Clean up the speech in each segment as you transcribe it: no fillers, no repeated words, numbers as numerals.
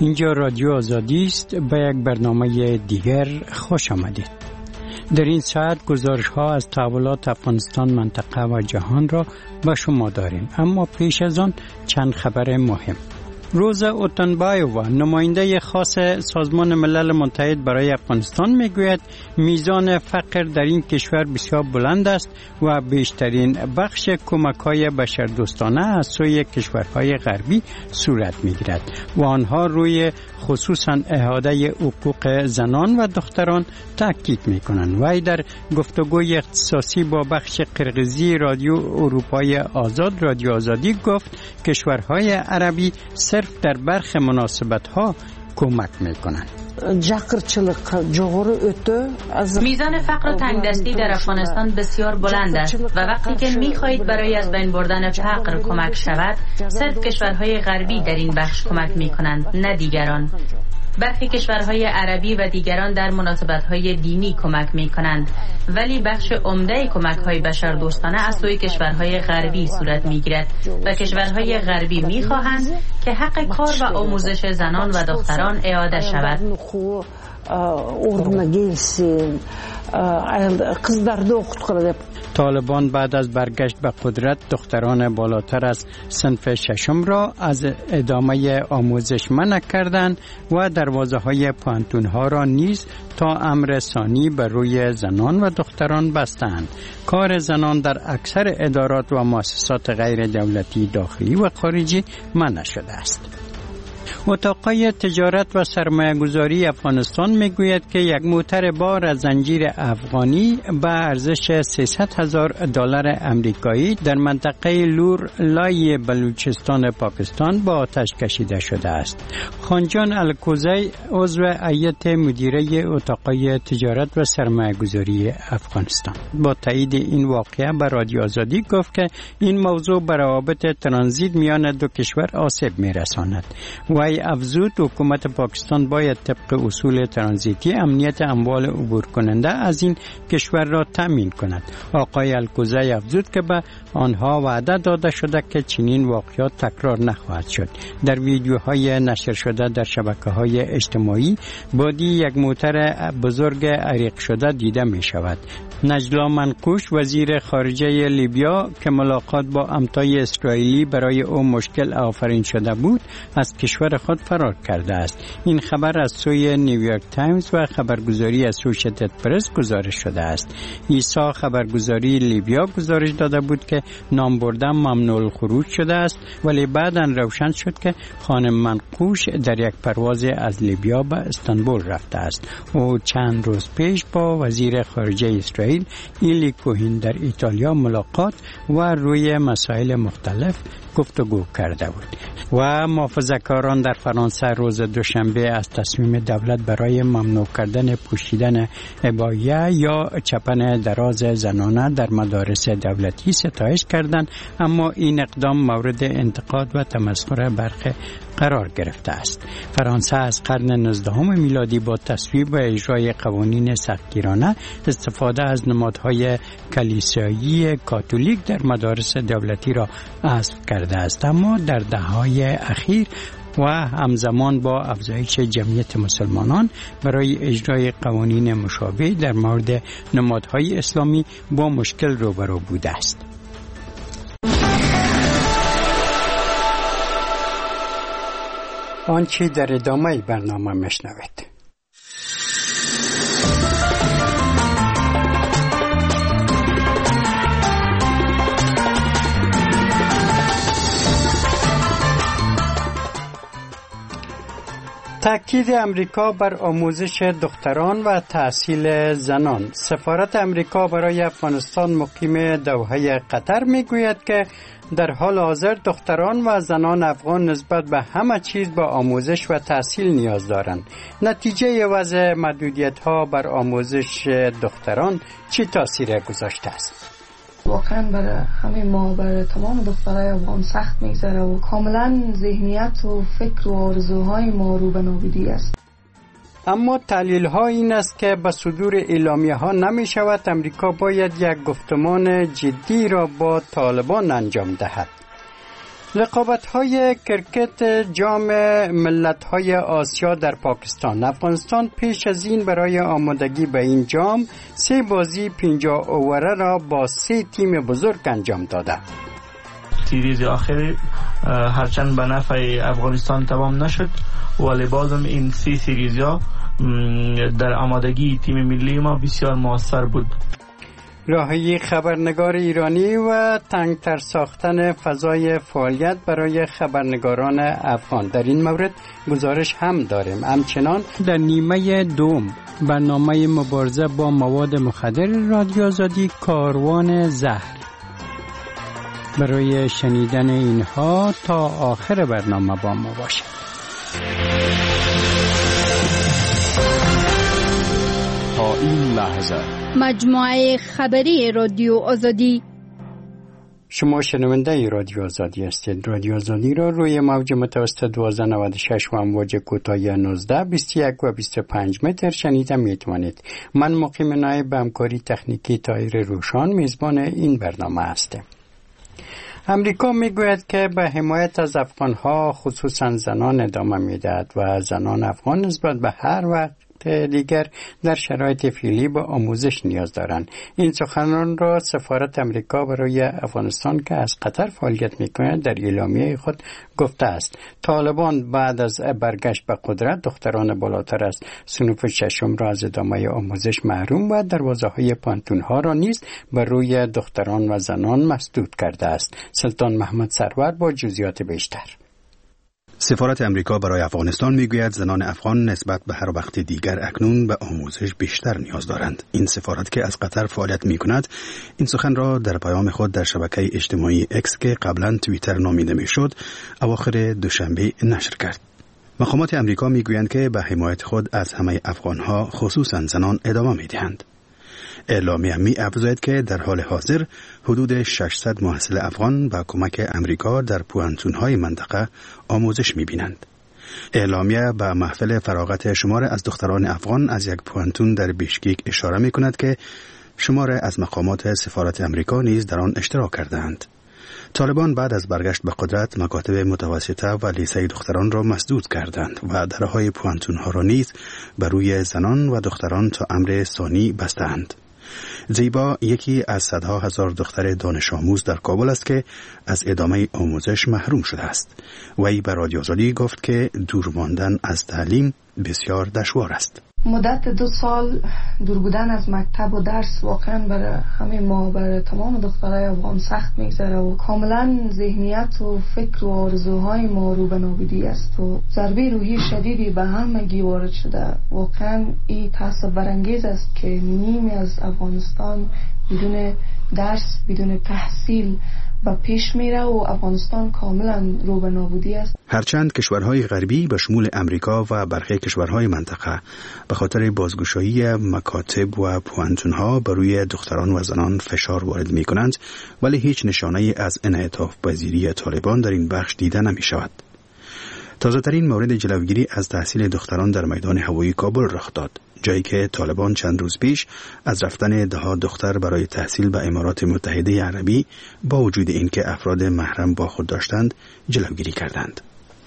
اینجا رادیو آزادی است. به یک برنامه دیگر خوش آمدید. در این ساعت گزارش ها از تحولات افغانستان، منطقه و جهان را به شما داریم، اما پیش از آن چند خبر مهم. روزا اوتنبایووا، نماینده خاص سازمان ملل متحد برای افغانستان، میگوید میزان فقر در این کشور بسیار بلند است و بیشترین بخش کمک‌های بشردوستانه از سوی کشورهای غربی صورت میگیرد و آنها روی خصوصا احاطه حقوق زنان و دختران تاکید میکنند. وی در گفتگوی اختصاصی با بخش قرقیزی رادیو اروپای آزاد، رادیو آزادی، گفت کشورهای عربی صرف در برخی مناسبت‌ها کمک میکنند. میزان فقر و تنگدستی در افغانستان بسیار بلند است و وقتی که میخواهید برای از بین بردن فقر کمک شود، صرف کشورهای غربی در این بخش کمک میکنند، نه دیگران. برخی کشورهای عربی و دیگران در مناسبت‌های دینی کمک می‌کنند، ولی بخش عمده کمک‌های بشردوستانه از سوی کشورهای غربی صورت می‌گیرد و کشورهای غربی می‌خواهند که حق کار و آموزش زنان و دختران اعاده شود. طالبان بعد از برگشت به قدرت دختران بالاتر از صنف ششم را از ادامه آموزش منع کردند و دروازه‌های پوهنتون‌ها را نیز تا امر ثانی بر روی زنان و دختران بستند. کار زنان در اکثر ادارات و مؤسسات غیر دولتی داخلی و خارجی منع شده است. اتاقای تجارت و سرمایه‌گذاری افغانستان میگوید که یک موتر بار از زنجیر افغانی به ارزش $300,000 امریکایی در منطقه لور لای بلوچستان پاکستان با آتش کشیده شده است. خانجان الکوزی، عضو هیئت مدیره اتاقای تجارت و سرمایه‌گذاری افغانستان، با تایید این واقعه به رادیو آزادی گفت که این موضوع به روابط ترانزیت میان دو کشور آسیب میرساند. و افزود حکومت پاکستان باید طبق اصول ترانزیتی امنیت اموال عبور کننده از این کشور را تامین کند. آقای الکوزی افزود که به آنها وعده داده شده که چنین واقعات تکرار نخواهد شد. در ویدیوهای نشر شده در شبکه‌های اجتماعی بادی یک موتر بزرگ عریق شده دیده می شود. نجلا منقوش، وزیر خارجه لیبیا که ملاقات با امتای اسرائیلی برای او مشکل آفرین شده بود، از کشور خود فرار کرده است. این خبر از سوی نیویورک تایمز و خبرگزاری اسوشییتد پرس گزارش شده است. ایسا خبرگزاری لیبیا گزارش داده بود که نام بردن ممنوع الخروج شده است، ولی بعداً روشن شد که خانم منقوش در یک پرواز از لیبیا به استانبول رفته است. او چند روز پیش با وزیر خارجه اسرائیل ایلی کوهین در ایتالیا ملاقات و روی مسائل مختلف گفتگو کرده بود. و محافظه‌کاران در فرانسه روز دوشنبه از تصمیم دولت برای ممنوع کردن پوشیدن عبایه یا چپن دراز زنانه در مدارس دولتی ستایش کردند، اما این اقدام مورد انتقاد و تمسخر برخی قرار گرفته است. فرانسه از قرن 19 میلادی با تصویب و اجرای قوانین سختگیرانه استفاده از نمادهای کلیسایی کاتولیک در مدارس دولتی را حذف کرده است، اما در دهه‌های اخیر و همزمان با افزایش جمعیت مسلمانان برای اجرای قوانین مشابه در مورد نمادهای اسلامی با مشکل روبرو بوده است. آنچه در ادامه برنامه میشنوید. تأکید امریکا بر آموزش دختران و تحصیل زنان. سفارت امریکا برای افغانستان مقیم دوحه قطر میگوید که در حال حاضر دختران و زنان افغان نسبت به همه چیز به آموزش و تحصیل نیاز دارند. نتیجه وضع محدودیت‌ها بر آموزش دختران چه تأثیر گذاشته است؟ واقعا برای همه ما، برای تمام دخترای افغان سخت میگذره و کاملا ذهنیت و فکر و آرزوهای ما رو به نابودی است. اما تحلیل ها این است که به صدور اعلامیه ها نمی شود امریکا باید یک گفتمان جدی را با طالبان انجام دهد. رقابت‌های کرکت جام ملت‌های آسیا در پاکستان. افغانستان پیش از این برای آمادگی به این جام 3 بازی 50 اووره را با 3 تیم بزرگ انجام داده. سیریز آخر هرچند به نفع افغانستان تمام نشد، ولی بازم این 3 سیریزها در آمادگی تیم ملی ما بسیار موثر بود. راهی خبرنگار ایرانی و تنگتر ساختن فضای فعالیت برای خبرنگاران افغان. در این مورد گزارش هم داریم. همچنان در نیمه دوم برنامه مبارزه با مواد مخدر رادیو آزادی کاروان زهر. برای شنیدن اینها تا آخر برنامه با ما باشید. تا این لحظه مجموعه خبری رادیو آزادی. شما شنونده رادیو آزادی هستید. رادیو آزادی را روی موج متوسط 1296 و امواج کوتاه 19 21 و 25 متر شنیده میتوانید. من مقیم نایب به همکاری تکنیکی طاهر روشان میزبان این برنامه هستم. امریکا میگوید که به حمایت از افغانها خصوصا زنان ادامه میدهد و زنان افغان نسبت به هر وقت دیگر در شرایط فعلی به آموزش نیاز دارند. این سخنان را سفارت امریکا برای افغانستان که از قطر فعالیت می‌کند در اعلامیه خود گفته است. طالبان بعد از برگشت به قدرت دختران بالاتر از صنف ششم را از ادامه آموزش محروم و دروازه‌های پانتون‌ها را نیز بر روی دختران و زنان مسدود کرده است. سلطان محمد سرور با جزئیات بیشتر. سفارت امریکا برای افغانستان میگوید زنان افغان نسبت به هر وقت دیگر اکنون به آموزش بیشتر نیاز دارند. این سفارت که از قطر فعالیت میکند این سخن را در پیام خود در شبکه اجتماعی اکس که قبلا توییتر نامیده میشد اواخر دوشنبه نشر کرد. مقامات امریکا میگویند که به حمایت خود از همه افغانها خصوصا زنان ادامه میدهند. اعلامیه می افزاید که در حال حاضر حدود 600 محصل افغان با کمک امریکا در پوانتون‌های منطقه آموزش می‌بینند. اعلامیه به محفل فراغت شمار از دختران افغان از یک پوانتون در بیشکک اشاره می‌کند که شمار از مقامات سفارت امریکا نیز در آن اشتراک کردند. طالبان بعد از برگشت به قدرت مکاتب متوسطه و لیسه دختران را مسدود کردند و درهای پوانتون‌ها را نیز بر روی زنان و دختران تا امر ثانی بستند. زیبا یکی از صدها هزار دختر دانش آموز در کابل است که از ادامه آموزش محروم شده است. وی به رادیو آزادی گفت که دور ماندن از تعلیم بسیار دشوار است. مدت 2 سال دور بودن از مکتب و درس واقعا برای همه ما، برای تمام دخترای افغان سخت میگذره و کاملا ذهنیت و فکر و آرزوهای ما رو به نابودی است و ضربه روحی شدیدی به همگی وارد شده. واقعا این تأسف برانگیز است که نیمی از افغانستان بدون درس، بدون تحصیل و پیش میره و افغانستان کاملا رو به نابودی است. هرچند کشورهای غربی به شمول امریکا و برخی کشورهای منطقه به خاطر بازگشایی مکاتب و پوانتون‌ها بر روی دختران و زنان فشار وارد می‌کنند، ولی هیچ نشانه‌ای از انعطاف پذیری طالبان در این بخش دیده نمی‌شود. تازه‌ترین مورد جلوگیری از تحصیل دختران در میدان هوایی کابل رخ داد، جایی که طالبان چند روز پیش از رفتن ده‌ها دختر برای تحصیل به امارات متحده عربی با وجود اینکه افراد محرم با خود داشتند جلوگیری کردند.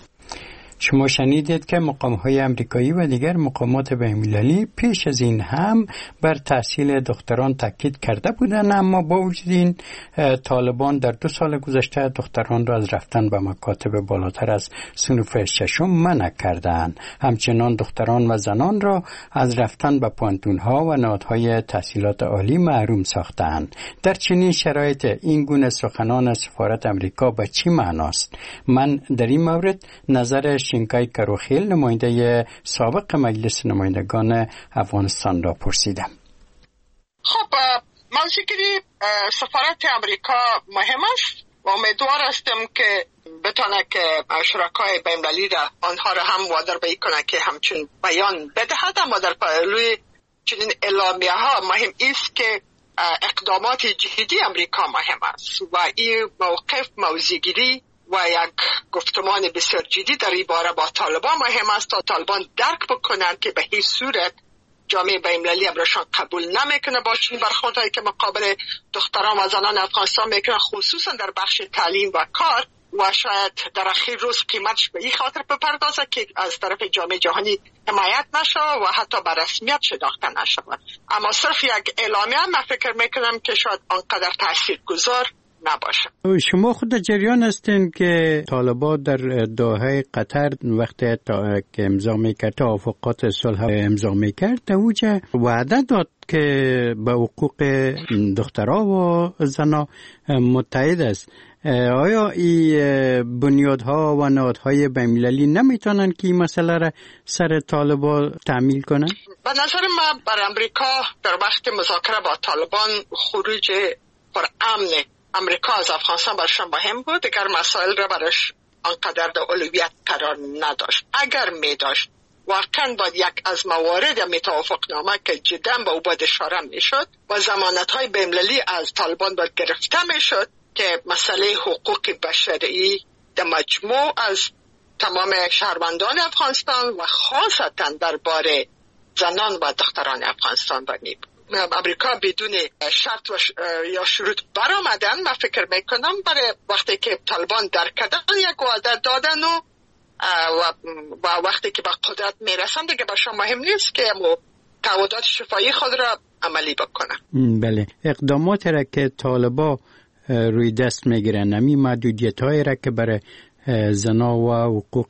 شما شنیدید که مقام‌های آمریکایی و دیگر مقامات بین‌المللی پیش از این هم بر تحصیل دختران تاکید کرده بودند، اما با وجود این طالبان در 2 سال گذشته دختران را از رفتن به مکاتب بالاتر از صنف ششم منع کردند. همچنان دختران و زنان را از رفتن به پانتون‌ها و نهادهای تحصیلات عالی محروم ساختند. در چنین شرایط این گونه سخنان سفارت آمریکا به چی معناست؟ من در این مورد نظر شینکای کروخیل نماینده سابق مجلس نمایندگان افغانستان را پرسیدم. خب موضوعگیری سفارت امریکا مهم است و امیدوار هستم که بتونه که شرکای بین‌المللی را آنها را هم وادار کنه که همچون بیان بدهد. اما در پهلوی چنین اعلامیه ها مهم است که اقدامات جدی امریکا مهم است و این موقف موضوعگیری و یک گفتمان بسیار جدی در این باره با طالبان مهم است تا طالبان درک بکنند که به هیچ صورت جامعه بین‌المللی امرشان قبول نمیکنه با چنین برخوردهایی که مقابل دختران و زنان افغانستان میکنه، خصوصا در بخش تعلیم و کار. و شاید در اخیر روز قیمتش به این خاطر بپردازه که از طرف جامعه جهانی حمایت نشه و حتی به رسمیت شناخته نشه. اما صرف یک اعلامیه من فکر میکنم که شاید آنقدر تاثیرگذار نباشه. شما خود جریان هستین که طالبان در دوحه قطر وقتی که امضا میکرد توافقات صلح امضا میکرد در اوجه وعده داد که به حقوق دخترها و زنها متحد است. آیا این بنیادها و نهادهای بین‌المللی نمیتونن که این مسئله را سر طالبان تعمیل کنن؟ به نظر من برای امریکا در وقت مذاکره با طالبان خروج پرامن امریکا از افغانستان برشان مهم بود. دیگر مسائل را برش آنقدر در اولویت قرار نداشت. اگر می داشت واقعا باید یک از موارد می توافقنامه که جدا به او باید اشاره می شد و ضمانت‌های بین‌المللی از طالبان باید گرفته می شد که مسئله حقوق بشری در مجموع از تمام شهروندان افغانستان و خاصتا درباره زنان و دختران افغانستان بنید. امریکا بدون شرط یا شروط برآمدن. من فکر میکنم برای وقتی که طالبان در کردن یک وعده دادن و وقتی که به قدرت میرسن دیگه برشان مهم نیست که تعهدات شفاهی خود را عملی بکنن. بله، اقدامات را که طالبان روی دست میگیرن، امی محدودیت هایی را که برای زنا و حقوق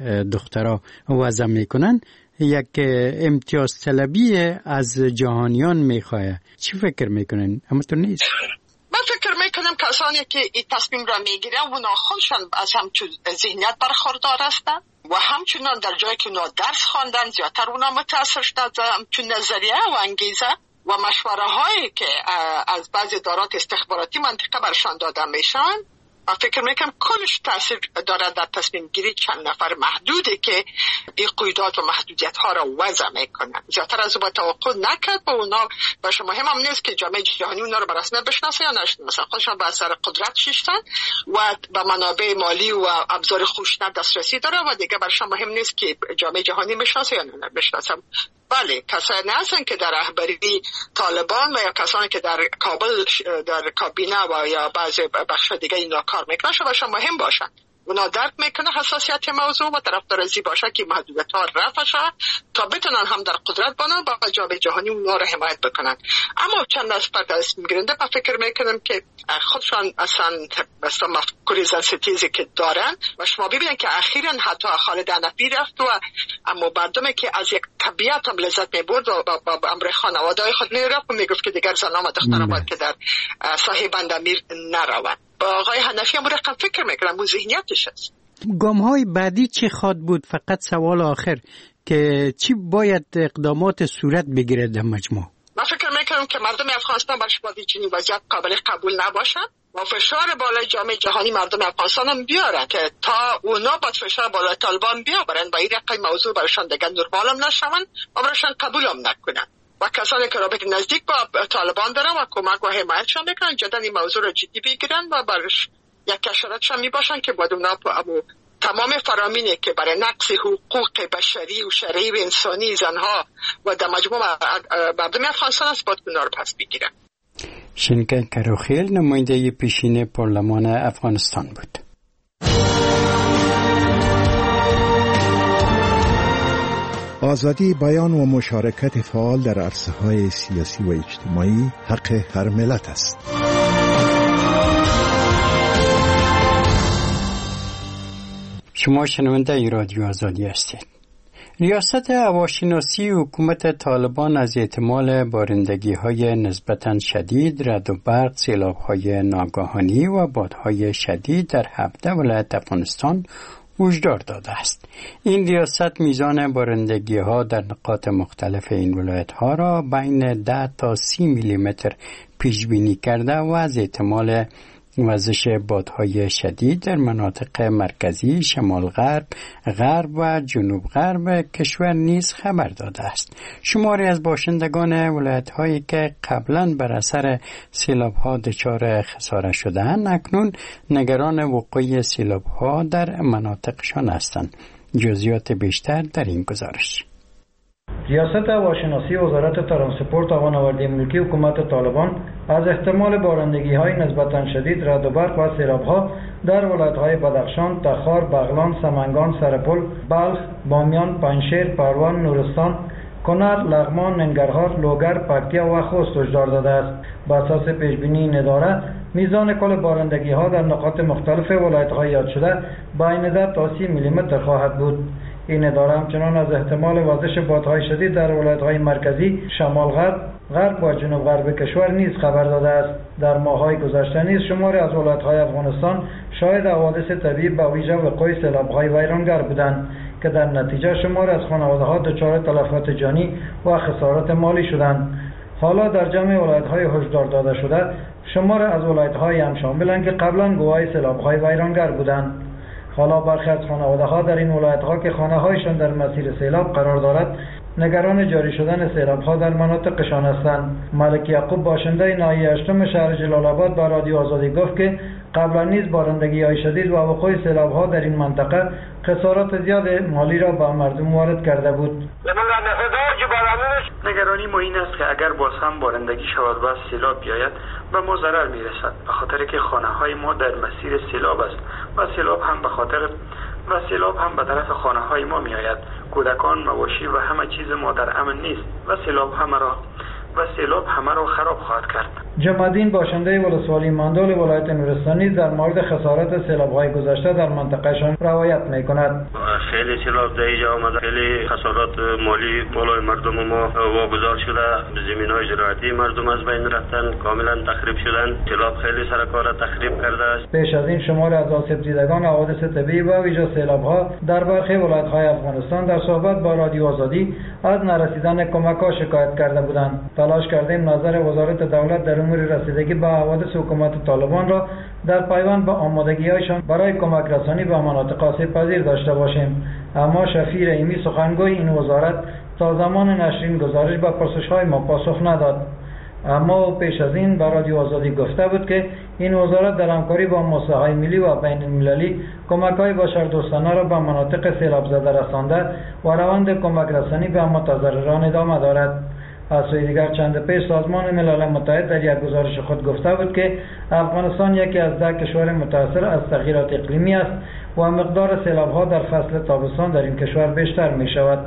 دخترها وضع میکنن، یک امتیاز طلبی از جهانیان میخواه. چی فکر میکنن؟ همونطور نیست؟ من فکر میکنم کسانی که این تصمیم را میگیرن اونا خودشان از همچون ذهنیت برخوردار هستن و همچنان در جایی که اونا درس خواندن زیادتر اونا متاثر شدن همچون نظریه و انگیزه و مشوره هایی که از بعضی ادارات استخباراتی منطقه برشان داده میشن. من فکر میکنم کلش تاثیر داره در تصمیم گیری چند نفر محدوده که این قیودات و محدودیت ها را وضع میکنن. زیادتر از او با توقع نکرد با اونا باشه. مهم هم نیست که جامعه جهانی اونا رو به رسمیت بشناسه یا نشناسه. خودشان به اثر قدرت شیشتن و به منابع مالی و ابزار خوشنط دسترسی داره و دیگه برشان مهم نیست که جامعه جهانی بشناسه یا نشناسه. بله، کسانی هستن که در رهبری طالبان و یا کسانی که در کابل در کابینه و یا بعضی بخش دیگه اینا کار میکنن شما مهم باشن. اونا درک میکنه حساسیت موضوع و طرفدار ازی باشه که محدودیت ها رفع شه تا بتونن هم در قدرت بانن با جامعه جهانی اونا رو حمایت بکنن. اما چند از تصمیم گیرنده من فکر میکنم که خودشان اصلا مفکوری زن ستیزی که دارن و شما ببینن که اخیراً حتی خالد حنفی رفت و اما مردمی که از یک طبیعت هم لذت میبرد و با امر خانواده‌های خود میرفت و میگفت که دیگر زنان و دختران باید که در ساحه بندامیر نروند. با آقای حنفی هم رقم فکر میکنم اون ذهنیتش هست. گام‌های بعدی چه خواد بود؟ فقط سوال آخر که چی باید اقدامات صورت بگیره در مجموع؟ من فکر میکنم که مردم افغانستان برش باید چنین وضعیت قابل قبول نباشن و فشار بالای جامعه جهانی مردم افغانستان هم بیارن که تا اونا با فشار بالای طالبان بیارن و این رقم موضوع برشان دیگه نرمال هم نشون و برشان قبول هم نکنن و کسانی که رابطه نزدیک با طالبان دارن و کمک و حمایتشان میکنن جدا این موضوع رو جدی بگیرن و برش یک کشورتشان میباشن که باید اونا تمام فرامینی که برای نقض حقوق بشری و شرعی و انسانی زنها و در مجموع مردم افغانستان است باید اونا رو پس بگیرن. شنکن کروخیل نماینده پیشین پارلمان افغانستان بود. آزادی بیان و مشارکت فعال در عرصه‌های سیاسی و اجتماعی حق هر ملت است. شما شنونده رادیو آزادی هستید. ریاست هواشناسی حکومت طالبان از احتمال بارندگی‌های نسبتاً شدید، رعد و برق، سیلاب‌های ناگهانی و بادهای شدید در 17 ولایت افغانستان هشدار داده است. این ریاست میزان بارندگی‌ها در نقاط مختلف این ولایت‌ها را بین 10 تا 30 میلیمتر پیش بینی کرده و از احتمال وزش بادهای شدید در مناطق مرکزی، شمال غرب، غرب و جنوب غرب کشور نیز خبر داده است. شماری از باشندگان ولایت‌هایی که قبلا بر اثر سیلاب‌ها دچار خسارت شده‌اند اکنون نگران وقوع سیلاب‌ها در مناطقشان هستند. جزئیات بیشتر در این گزارش. ریاست هواشناسی وزارت ترانسپورت و ناوردی ملکی حکومت طالبان از احتمال بارندگی‌های نسبتاً شدید، رعد و برق و سیلاب‌ها در ولایت‌های بدخشان، تخار، بغلان، سمنگان، سرپل، بلخ، بامیان، پنجشیر، پروان، نورستان، کنر، لغمان، ننگرهار، لوگر، پکتیا و خوست هشدار داده است. بر اساس پیشبینی این اداره، میزان کل بارندگی‌ها در نقاط مختلف ولایت‌های یاد شده بین 10 تا 30 میلیمتر خواهد بود. این اداره همچنان از احتمال وزش بادهای شدید در ولایت‌های مرکزی، شمال غرب و جنوب غرب کشور نیز خبر داده است. در ماه‌های گذشته نیز شماری از ولایت‌های افغانستان شاهد حوادث طبیعی به ویژه وقوع سیلاب‌های ویرانگر بودند که در نتیجه شماری از خانواده‌ها دچار تلفات جانی و خسارات مالی شدند. حالا در جمع ولایت‌های هشدار داده شده، شماری از ولایت‌های هم شاملند که قبلا گواه سیلاب‌های ویرانگر بودند. حالا برخی از خانواده‌ها در این ولایت‌ها که خانه‌هایشان در مسیر سیلاب قرار دارد، نگران جاری شدن سیلاب‌ها در مناطقشان هستند. ملک یعقوب باشنده ناحیه 8 شهر جلال آباد با رادیو آزادی گفت که قبلا نیز بارندگی‌های شدید و وقوع سیلاب‌ها در این منطقه خسارات زیاد مالی را به مردم وارد کرده بود. نگرانی ما این است که اگر باز هم بارندگی شود و سیلاب بیاید به ما ضرر میرسد، به خاطر که خانه‌های ما در مسیر سیلاب است و سیلاب هم به طرف خانه‌های ما میآید. کودکان، مواشی و همه چیز ما در امن نیست و سیلاب همه را خراب خواهد کرد. جمع‌الدین باشنده ولسوالی مندول ولایت نورستان در مورد خسارات سیلاب‌های گذشته در منطقه‌شان روایت می‌کند. خیلی سیلاب در اینجا آمده، خیلی خسارات مالی بالای مردم ما واگذار شده، زمین‌های زراعتی مردم از بین رفتن، کاملا تخریب شدن. سیلاب خیلی سرکار تخریب کرده است. پیش از این شمار از آسیب دیدگان حوادث طبیعی و ویژه سیلاب‌ها در برخی ولایت‌های افغانستان در صحبت با رادیو آزادی از نرسیدن کمک‌ها شکایت کرده بودند. تلاش کردیم نظر وزارت دولت در امور رسیدگی به حوادث حکومت طالبان را در پیوند با آمادگی‌هایشان برای کمک رسانی به مناطق آسیب‌پذیر داشته باشیم، اما شفیع رحیمی سخنگوی این وزارت تا زمان نشر این گزارش به پرسش‌های ما پاسخ نداد. اما پیش از این به رادیو آزادی گفته بود که این وزارت در همکاری با مؤسسه‌های ملی و بین‌المللی کمک‌های بشردوستانه را به مناطق سیلاب زده رسانده و روند کمک رسانی به متضرران ادامه دارد. از سوی دیگر چند پیش سازمان ملل متحد در یک گزارش خود گفته بود که افغانستان یکی از 10 کشور متاثر از تغییرات اقلیمی است و مقدار سیلاب‌ها در فصل تابستان در این کشور بیشتر می شود.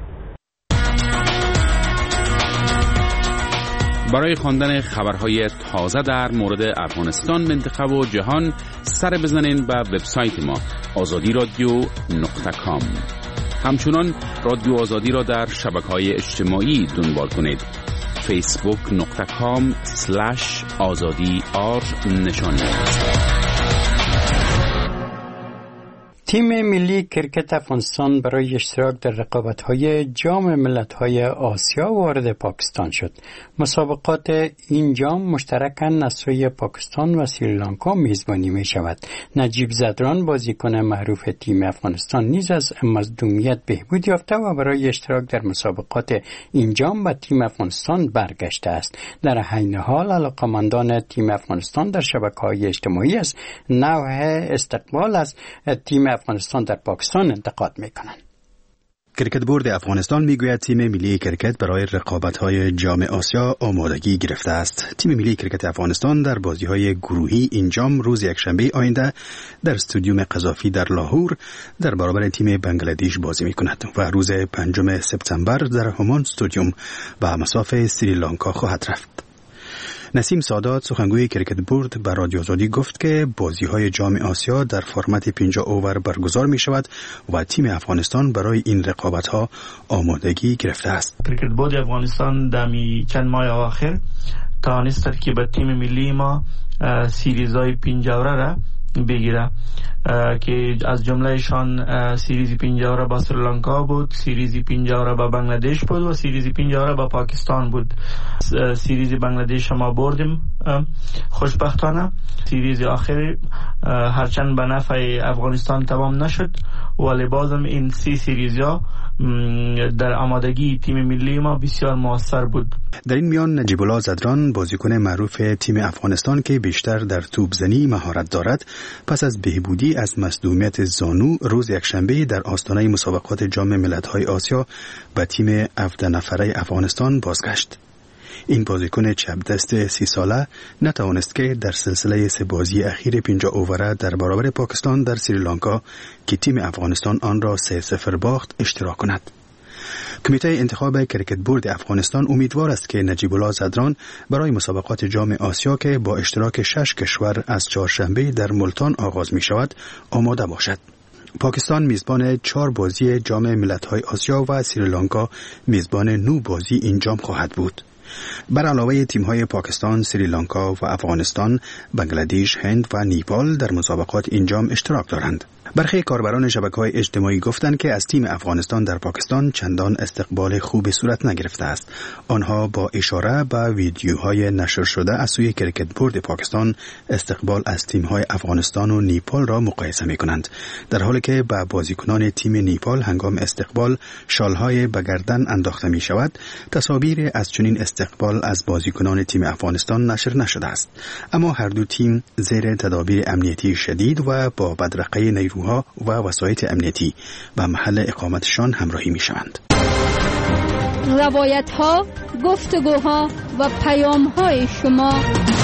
برای خواندن خبرهای تازه در مورد افغانستان، منطقه و جهان سر بزنین به وبسایت ما azadiradio.com. همچنان رادیو آزادی را در شبکه‌های اجتماعی دنبال کنید. facebook.com/azadi_r تیم ملی کرکت افغانستان برای اشتراک در رقابت‌های جام ملت‌های آسیا وارد پاکستان شد. مسابقات این جام مشترکاً از سوی پاکستان و سریلانکا میزبانی می‌شود. نجیب زدران بازیکن معروف تیم افغانستان نیز از مصدومیت بهبود یافته و برای اشتراک در مسابقات این جام به تیم افغانستان برگشته است. در عین حال علاقه‌مندان تیم افغانستان در شبکه‌های اجتماعی از نوع استقبال از تیم افغانستان در پاکستان انتقاد میکنند. کرکت بورد افغانستان میگوید تیم ملی کرکت برای رقابت‌های جام آسیا آمادگی گرفته است. تیم ملی کرکت افغانستان در بازی‌های گروهی این جام روز یکشنبه آینده در استادیوم قذافی در لاهور در برابر تیم بنگلادش بازی می‌کند و روز 5 سپتامبر در همان استادیوم به مصاف سریلانکا خواهد رفت. نسیم سادات سخنگوی کرکت بورد به رادیو آزادی گفت که بازی‌های جام آسیا در فرمت 50 اوور برگزار می‌شود و تیم افغانستان برای این رقابت‌ها آمادگی گرفته است. کرکت بورد افغانستان در چند ماه آخر توانست ترکیب تیم ملی ما سیریزهای 50 اوور را بگیره که از جملهشان سیریز 50 اوور با سریلانکا بود، سیریز 50 اوور با بنگلادش بود و سیریز 50 اوور با پاکستان بود. سیریز بنگلادش ما بردیم خوشبختانه. سیریز آخر هرچند به نفع افغانستان تمام نشد ولی بازم این 3 سیریزها در آمادگی تیم ملی ما بسیار موثر بود. در این میان نجیب الله زدران بازیکن معروف تیم افغانستان که بیشتر در توپزنی مهارت دارد پس از بهبودی از مصدومیت زانو روز یکشنبه در آستانه مسابقات جام ملت‌های آسیا به تیم 17 نفره افغانستان بازگشت. این بازیکن چپ دست 30 ساله نتوانست که در سلسله 3 بازی اخیر 50 اووره در برابر پاکستان در سریلانکا که تیم افغانستان آن را 3-0 باخت اشتراک کند. کمیته انتخاب کریکت بورد افغانستان امیدوار است که نجیب الله زدران برای مسابقات جام آسیا که با اشتراک 6 کشور از چهارشنبه در ملتان آغاز می شود آماده باشد. پاکستان میزبان 4 بازی جام ملت‌های آسیا و سریلانکا میزبان 9 بازی این جام خواهد بود. بر علاوه تیم‌های پاکستان، سریلانکا و افغانستان، بنگلادش، هند و نیپال در مسابقات این جام اشتراک دارند. برخی کاربران شبکه‌های اجتماعی گفتند که از تیم افغانستان در پاکستان چندان استقبال خوبی صورت نگرفته است. آنها با اشاره به ویدیوهای نشر شده از سوی کریکت بورد پاکستان استقبال از تیم‌های افغانستان و نیپال را مقایسه می‌کنند، در حالی که به بازیکنان تیم نیپال هنگام استقبال شال‌های به گردن انداخته می‌شود. تصاویر از چنین استقبال از بازیکنان تیم افغانستان نشر نشده است، اما هر دو تیم زیر تدابیر امنیتی شدید و با بدرقه نیروها و وسایط امنیتی و محل اقامتشان همراهی می شوند. روایت ها، گفتگوها و پیام های شما.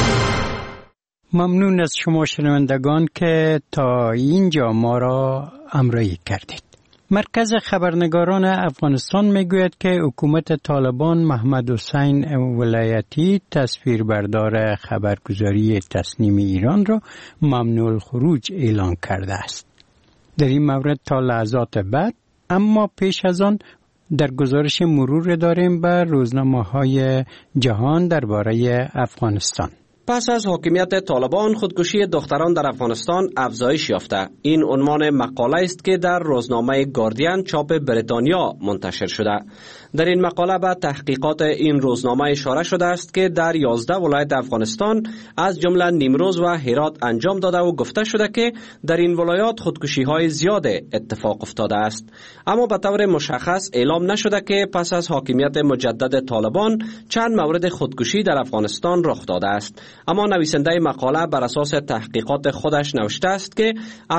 ممنون از شما شنوندگان که تا اینجا ما را همراهی کردید. مرکز خبرنگاران افغانستان میگوید که حکومت طالبان محمد حسین ولایتی تصویربردار خبرگزاری تصنیم ایران را ممنوع الخروج اعلان کرده است. در این مورد تا لحظات بعد، اما پیش از آن در گزارش مرور داریم به روزنامه‌های جهان درباره افغانستان. پس از حاکمیت طالبان خودکشی دختران در افغانستان افزایش یافته. این عنوان مقاله است که در روزنامه گاردین چاپ بریتانیا منتشر شده. در این مقاله به تحقیقات این روزنامه اشاره شده است که در 11 ولایت افغانستان از جمله نیمروز و هرات انجام داده و گفته شده که در این ولایات خودکشی‌های زیاد اتفاق افتاده است. اما به طور مشخص اعلام نشده که پس از حاکمیت مجدد طالبان چند مورد خودکشی در افغانستان رخ داده است. اما نویسنده مقاله بر اساس تحقیقات خودش نوشته است که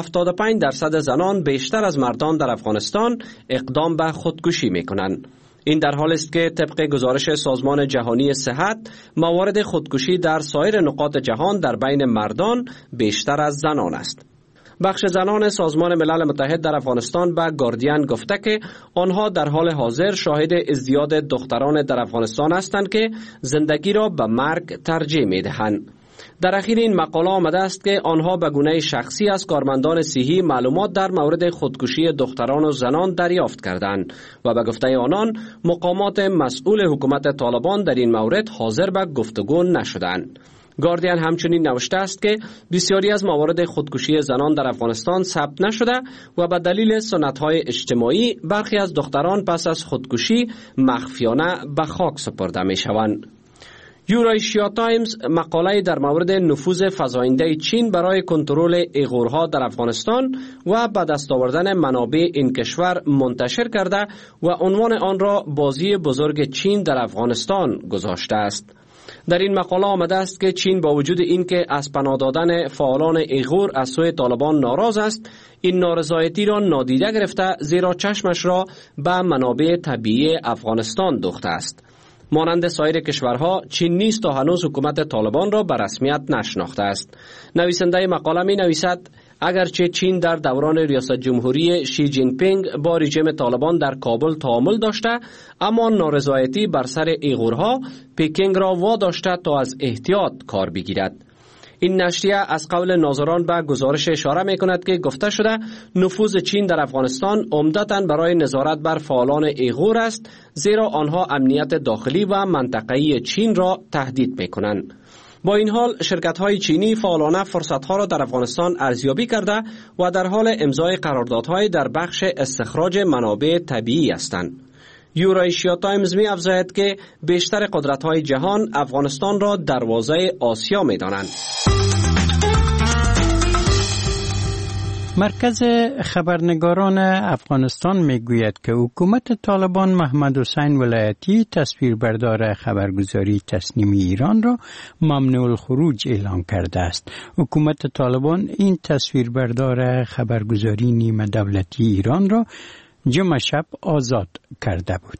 75% زنان بیشتر از مردان در افغانستان اقدام به خودکشی می‌کنند. این در حالی است که طبق گزارش سازمان جهانی صحت موارد خودکشی در سایر نقاط جهان در بین مردان بیشتر از زنان است. بخش زنان سازمان ملل متحد در افغانستان به گاردین گفته که آنها در حال حاضر شاهد ازدیاد دختران در افغانستان هستند که زندگی را به مرگ ترجیح می‌دهند. در اخیر این مقاله آمده است که آنها به گونه شخصی از کارمندان صحی معلومات در مورد خودکشی دختران و زنان دریافت کردند و به گفته آنان مقامات مسئول حکومت طالبان در این مورد حاضر به گفتگو نشدند. گاردین همچنین نوشته است که بسیاری از موارد خودکشی زنان در افغانستان ثبت نشده و به دلیل سنت‌های اجتماعی برخی از دختران پس از خودکشی مخفیانه به خاک سپرده می‌شوند. یورایشیا تایمز مقاله در مورد نفوذ فزاینده چین برای کنترل ایغورها در افغانستان و به دست آوردن منابع این کشور منتشر کرده و عنوان آن را بازی بزرگ چین در افغانستان گذاشته است. در این مقاله آمده است که چین با وجود اینکه از پناه دادن فعالان ایغور از سوی طالبان ناراض است، این نارضایتی را نادیده گرفته زیرا چشمش را به منابع طبیعی افغانستان دوخته است. مانند سایر کشورها چین نیز تا هنوز حکومت طالبان را به رسمیت نشناخته است. نویسنده مقاله می نویسد اگرچه چین در دوران ریاست جمهوری شی جین پینگ با رژیم طالبان در کابل تعامل داشته، اما نارضایتی بر سر ایغورها پکینگ را واداشته تا از احتیاط کار بگیرد. این نشریه از قول ناظران به گزارش اشاره می کند که گفته شده نفوذ چین در افغانستان عمدتاً برای نظارت بر فعالان ایغور است، زیرا آنها امنیت داخلی و منطقه‌ای چین را تهدید می کنند. با این حال شرکت‌های چینی فعالانه فرصت‌ها را در افغانستان ارزیابی کرده و در حال امضای قراردادهای در بخش استخراج منابع طبیعی هستند. یورایشیا تایمز می افزاید که بیشتر قدرت‌های جهان افغانستان را دروازه آسیا می دانند. مرکز خبرنگاران افغانستان میگوید که حکومت طالبان محمد حسین ولایتی تصویربردار خبرگزاری تصنیم ایران را ممنوع الخروج اعلان کرده است. حکومت طالبان این تصویربردار خبرگزاری نیمه دولتی ایران را جمعه شب آزاد کرده بود.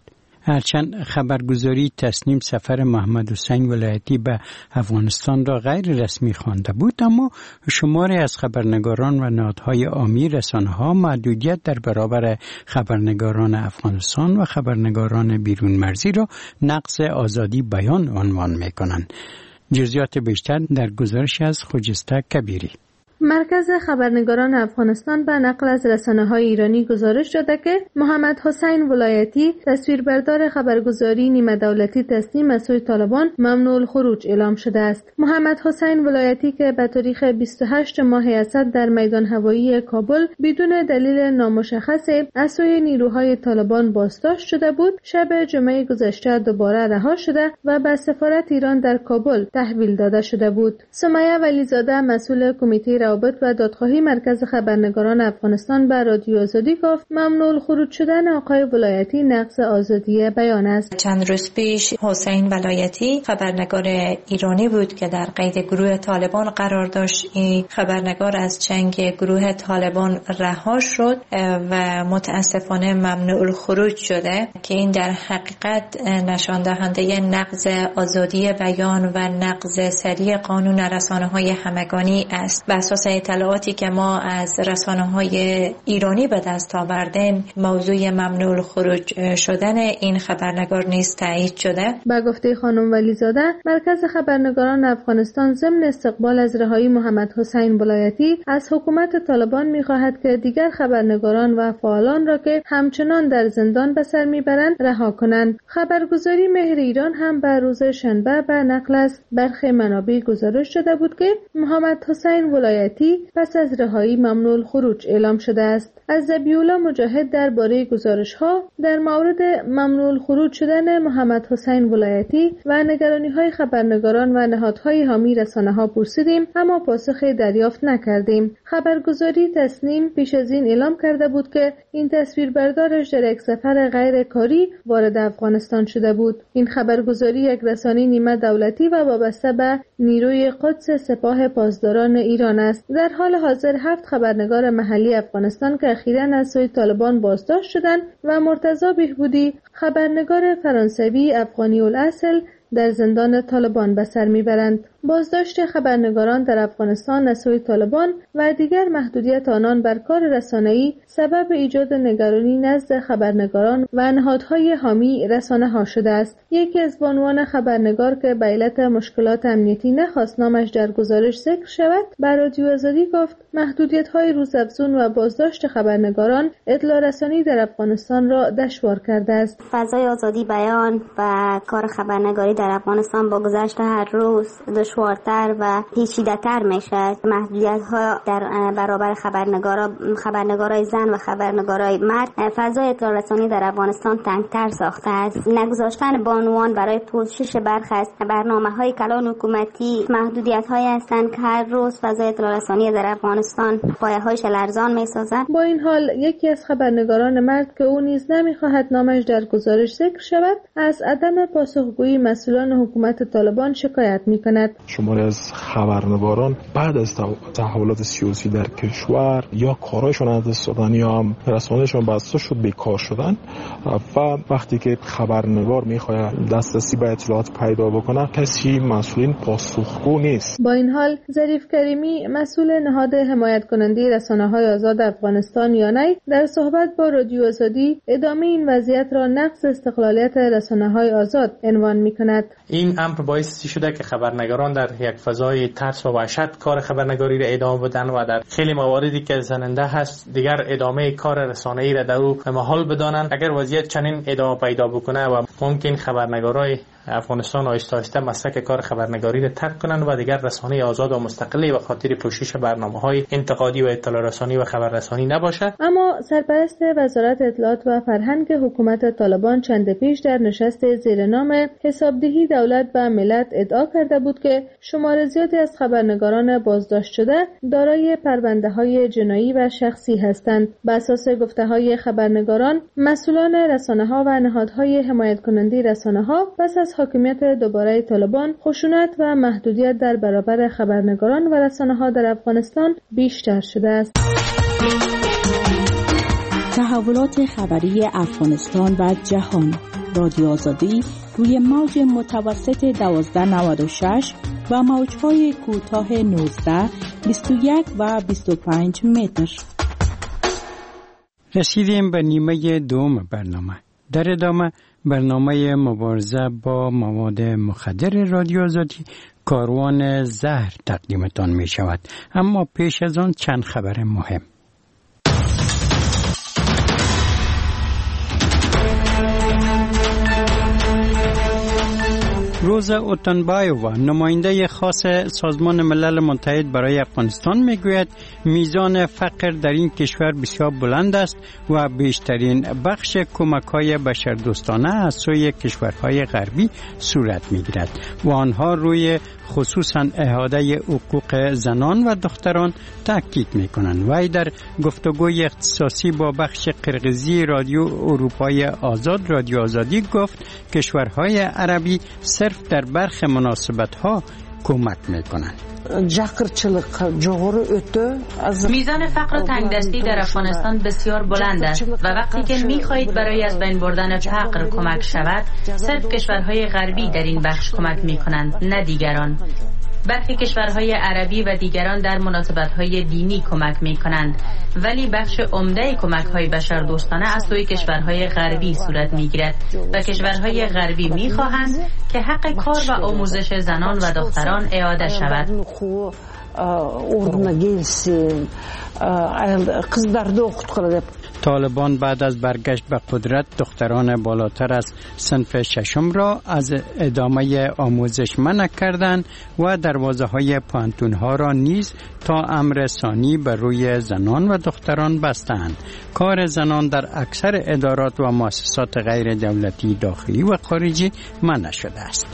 هرچند خبرگزاری تسنیم سفر محمد حسین ولایتی به افغانستان را غیر رسمی خوانده بود، اما شماری از خبرنگاران و نهادهای عامی رسانه‌ها محدودیت در برابر خبرنگاران افغانستان و خبرنگاران بیرون مرزی را نقض آزادی بیان عنوان می‌کنند. جزئیات بیشتر در گزارش از خجسته کبیری. مرکز خبرنگاران افغانستان به نقل از رسانه‌های ایرانی گزارش داده که محمد حسین ولایتی تصویربردار خبرگزاری نیمه دولتی تسنیم از سوی طالبان ممنوع الخروج اعلام شده است. محمد حسین ولایتی که به تاریخ 28 ماه اسد در میدان هوایی کابل بدون دلیل نامشخص از سوی نیروهای طالبان بازداشت شده بود، شب جمعه گذشته دوباره رها شده و به سفارت ایران در کابل تحویل داده شده بود. سمیه ولیزاده مسئول کمیته روابط و دادخواهی مرکز خبرنگاران افغانستان به رادیو آزادی گفت ممنوع الخروج شدن آقای ولایتی نقض آزادی بیان است. چند روز پیش حسین ولایتی خبرنگار ایرانی بود که در قید گروه طالبان قرار داشت. این خبرنگار از چنگ گروه طالبان رها شد و متاسفانه ممنوع الخروج شده که این در حقیقت نشان دهنده نقض آزادی بیان و نقض سریع قانون رسانه‌های همگانی است. بر اساس اطلاعاتی که ما از رسانه‌های ایرانی به دست آوردیم، موضوع ممنوع الخروج شدن این خبرنگار نیز تایید شده. با گفته خانم ولیزاده، مرکز خبرنگاران افغانستان ضمن استقبال از رهایی محمد حسین ولایتی از حکومت طالبان می‌خواهد که دیگر خبرنگاران و فعالان را که همچنان در زندان به سر می‌برند رها کنند. خبرگزاری مهر ایران هم به روز شنبه به نقل از برخی منابع گزارش داده بود که محمد حسین ولایتی پس از رهایی ممنوع الخروج اعلام شده است. از ذبیح‌الله مجاهد درباره گزارش‌ها در مورد ممنوع الخروج شدن محمد حسین ولایتی و نگرانی‌های خبرنگاران و نهادهای حامی رسانه‌ها پرسیدیم، اما پاسخی دریافت نکردیم. خبرگزاری تسنیم پیش از این اعلام کرده بود که این تصویربردارش در یک سفر غیر کاری وارد افغانستان شده بود. این خبرگزاری یک رسانه نیمه دولتی و وابسته به نیروی قدس سپاه پاسداران ایران است. در حال حاضر 7 خبرنگار محلی افغانستان که اخیراً از سوی طالبان بازداشت شدند و مرتضی بهبودی خبرنگار فرانسوی افغانی الاصل در زندان طالبان به سر میبرند. بازداشت خبرنگاران در افغانستان از سوی طالبان و دیگر محدودیت آنان بر کار رسانه‌ای سبب ایجاد نگرانی نزد خبرنگاران و نهادهای حامی رسانه‌ها شده است. یکی از بانوان خبرنگار که به علت مشکلات امنیتی نخواست نامش در گزارش ذکر شود، بر رادیو آزادی گفت محدودیت‌های روزافزون و بازداشت خبرنگاران اطلاع رسانی در افغانستان را دشوار کرده است. فضای آزادی بیان و کار خبرنگاری در افغانستان با گذشت هر روز دشوارتر و پیچیده‌تر میشه. محدودیت‌ها در برابر خبرنگارای زن و خبرنگارای مرد فضای اطلاع رسانی در افغانستان تنگتر ساخته است. نگذاشتن بانوان برای پوشش برخی از برنامه‌های کلان حکومتی محدودیت‌هایی هستند که هر روز فضای اطلاع رسانی در افغانستان پایه‌هایش لرزان می‌سازد. با این حال یکی از خبرنگاران مرد که او نیز نمی‌خواهد نامش در گزارش ذکر شود، از عدم پاسخگویی مسئولان حکومت طالبان شکایت می‌کند. شماری از خبرنگاران بعد از تحولات سیاسی در کشور یا کارایشون از دست دادن یا هم رسانه‌شون بسته شد، بیکار شدن و وقتی که خبرنگار می‌خواد دسترسی به اطلاعات پیدا بکنه، کسی مسئولین پاسخگو نیست. با این حال ظریف کریمی مسئول نهاد حمایت کننده رسانه‌های آزاد افغانستان یانای در صحبت با رادیو آزادی ادامه این وضعیت را نقض استقلالیت رسانه‌های آزاد عنوان می‌کند. این امر باعث شده که خبرنگاران در یک فضای ترس و وحشت کار خبرنگاری را ادامه بدن و در خیلی مواردی که زننده هست دیگر ادامه کار رسانه‌ای را در او محال بدانند. اگر وضعیت چنین ادامه پیدا بکنه و ممکن خبرنگارای افغانستان آهسته آهسته مسلک کار خبرنگاری را ترک کنند و دیگر رسانه آزاد و مستقلی به خاطر پوشش برنامه‌های انتقادی و اطلاع رسانی و خبررسانی نباشد. اما سرپرست وزارت اطلاعات و فرهنگ حکومت طالبان چند پیش در نشست زیر نام حسابدهی دولت به ملت ادعا کرده بود که شمار زیادی از خبرنگاران بازداشت شده دارای پرونده‌های جنایی و شخصی هستند. بر اساس گفته‌های خبرنگاران، مسئولان رسانه‌ها و نهادهای حمایت کننده رسانه‌ها پس از حاکمیت دوباره طالبان خشونت و محدودیت در برابر خبرنگاران و رسانه‌ها در افغانستان بیشتر شده است. تحولات خبری افغانستان و جهان رادیو آزادی روی موج متوسط 1296 و موج‌های کوتاه 19، 21 و 25 متر. رسیدیم به نیمه دوم برنامه. در ادامه برنامه مبارزه با مواد مخدر رادیو آزادی کاروان زهر تقدیمتان می شود. اما پیش از آن چند خبر مهم. روزا اوتنبایووا نماینده خاص سازمان ملل متحد برای افغانستان میگوید میزان فقر در این کشور بسیار بلند است و بیشترین بخش کمک‌های بشردوستانه از سوی کشورهای غربی صورت میگیرد و آنها روی خصوصاً احاطه حقوق زنان و دختران تاکید میکنند. وی در گفتگوی اختصاصی با بخش قرقیزی رادیو اروپای آزاد رادیو آزادی گفت کشورهای عربی صرف در برخی مناسبت‌ها کمک میکنند. میزان فقر و تنگدستی در افغانستان بسیار بلند است و وقتی که می‌خواهید برای از بین بردن فقر کمک شود، صرف کشورهای غربی در این بخش کمک می‌کنند، نه دیگران. برخی کشورهای عربی و دیگران در مناسبت‌های دینی کمک می‌کنند، ولی بخش عمده کمک‌های بشردوستانه از سوی کشورهای غربی صورت می‌گیرد و کشورهای غربی می‌خواهند که حق کار و آموزش زنان و دختران اعاده شود. طالبان بعد از برگشت به قدرت دختران بالاتر از صنف ششم را از ادامه آموزش منع کردند و دروازه‌های پانتون‌ها را نیز تا امر ثانی بر روی زنان و دختران بستند. کار زنان در اکثر ادارات و مؤسسات غیر دولتی داخلی و خارجی منع شده است.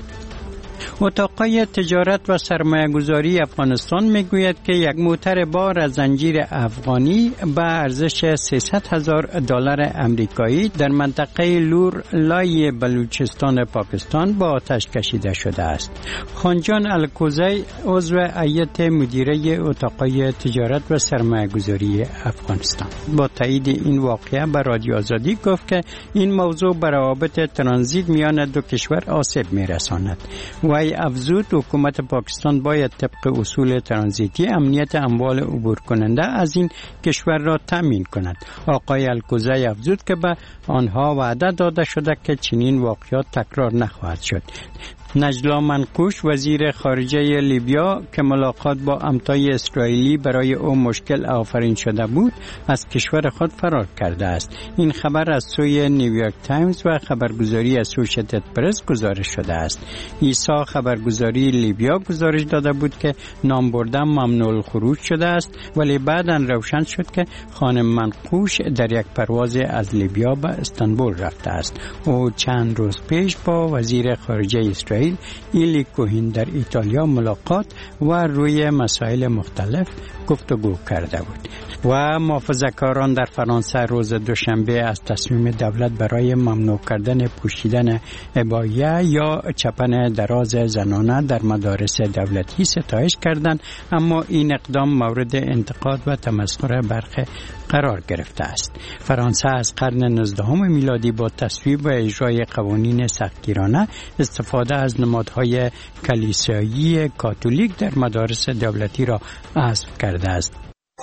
اتاقای تجارت و سرمایه‌گذاری افغانستان میگوید که یک موتر بار از زنجیر افغانی به ارزش $300,000 امریکایی در منطقه لور لای بلوچستان پاکستان با آتش کشیده شده است. خانجان الکوزی عضو هیئت مدیره اتاقای تجارت و سرمایه‌گذاری افغانستان با تایید این واقعه به رادیو آزادی گفت که این موضوع به روابط ترانزیت میان دو کشور آسیب میرساند. وی افزود حکومت پاکستان باید طبق اصول ترانزیتی امنیت اموال عبور کننده از این کشور را تأمین کند. آقای الکوزی افزود که به آنها وعده داده شده که چنین واقعات تکرار نخواهد شد. نجلا منقوش وزیر خارجه لیبیا که ملاقات با امتای اسرائیلی برای او مشکل آفرین شده بود از کشور خود فرار کرده است. این خبر از سوی نیویورک تایمز و خبرگزاری اسوشییتد پرس گزارش شده است. ایسا خبرگزاری لیبیا گزارش داده بود که نام بردن ممنوع الخروج شده است، ولی بعداً روشن شد که خانم منقوش در یک پرواز از لیبیا به استانبول رفته است. او چند روز پیش با وزیر خارجه اسرائیل ایلی کوهین در ایتالیا ملاقات و روی مسائل مختلف گفتگو کرده بود. و محافظه‌کاران در فرانسه روز دوشنبه از تصمیم دولت برای ممنوع کردن پوشیدن عبایه یا چپن دراز زنانه در مدارس دولتی ستایش کردند، اما این اقدام مورد انتقاد و تمسخر برخی قرار گرفته است. فرانسه از قرن 19 میلادی با تصویب و اجرای قوانین سختگیرانه استفاده از نمادهای کلیسایی کاتولیک در مدارس دولتی را حذف کرده است.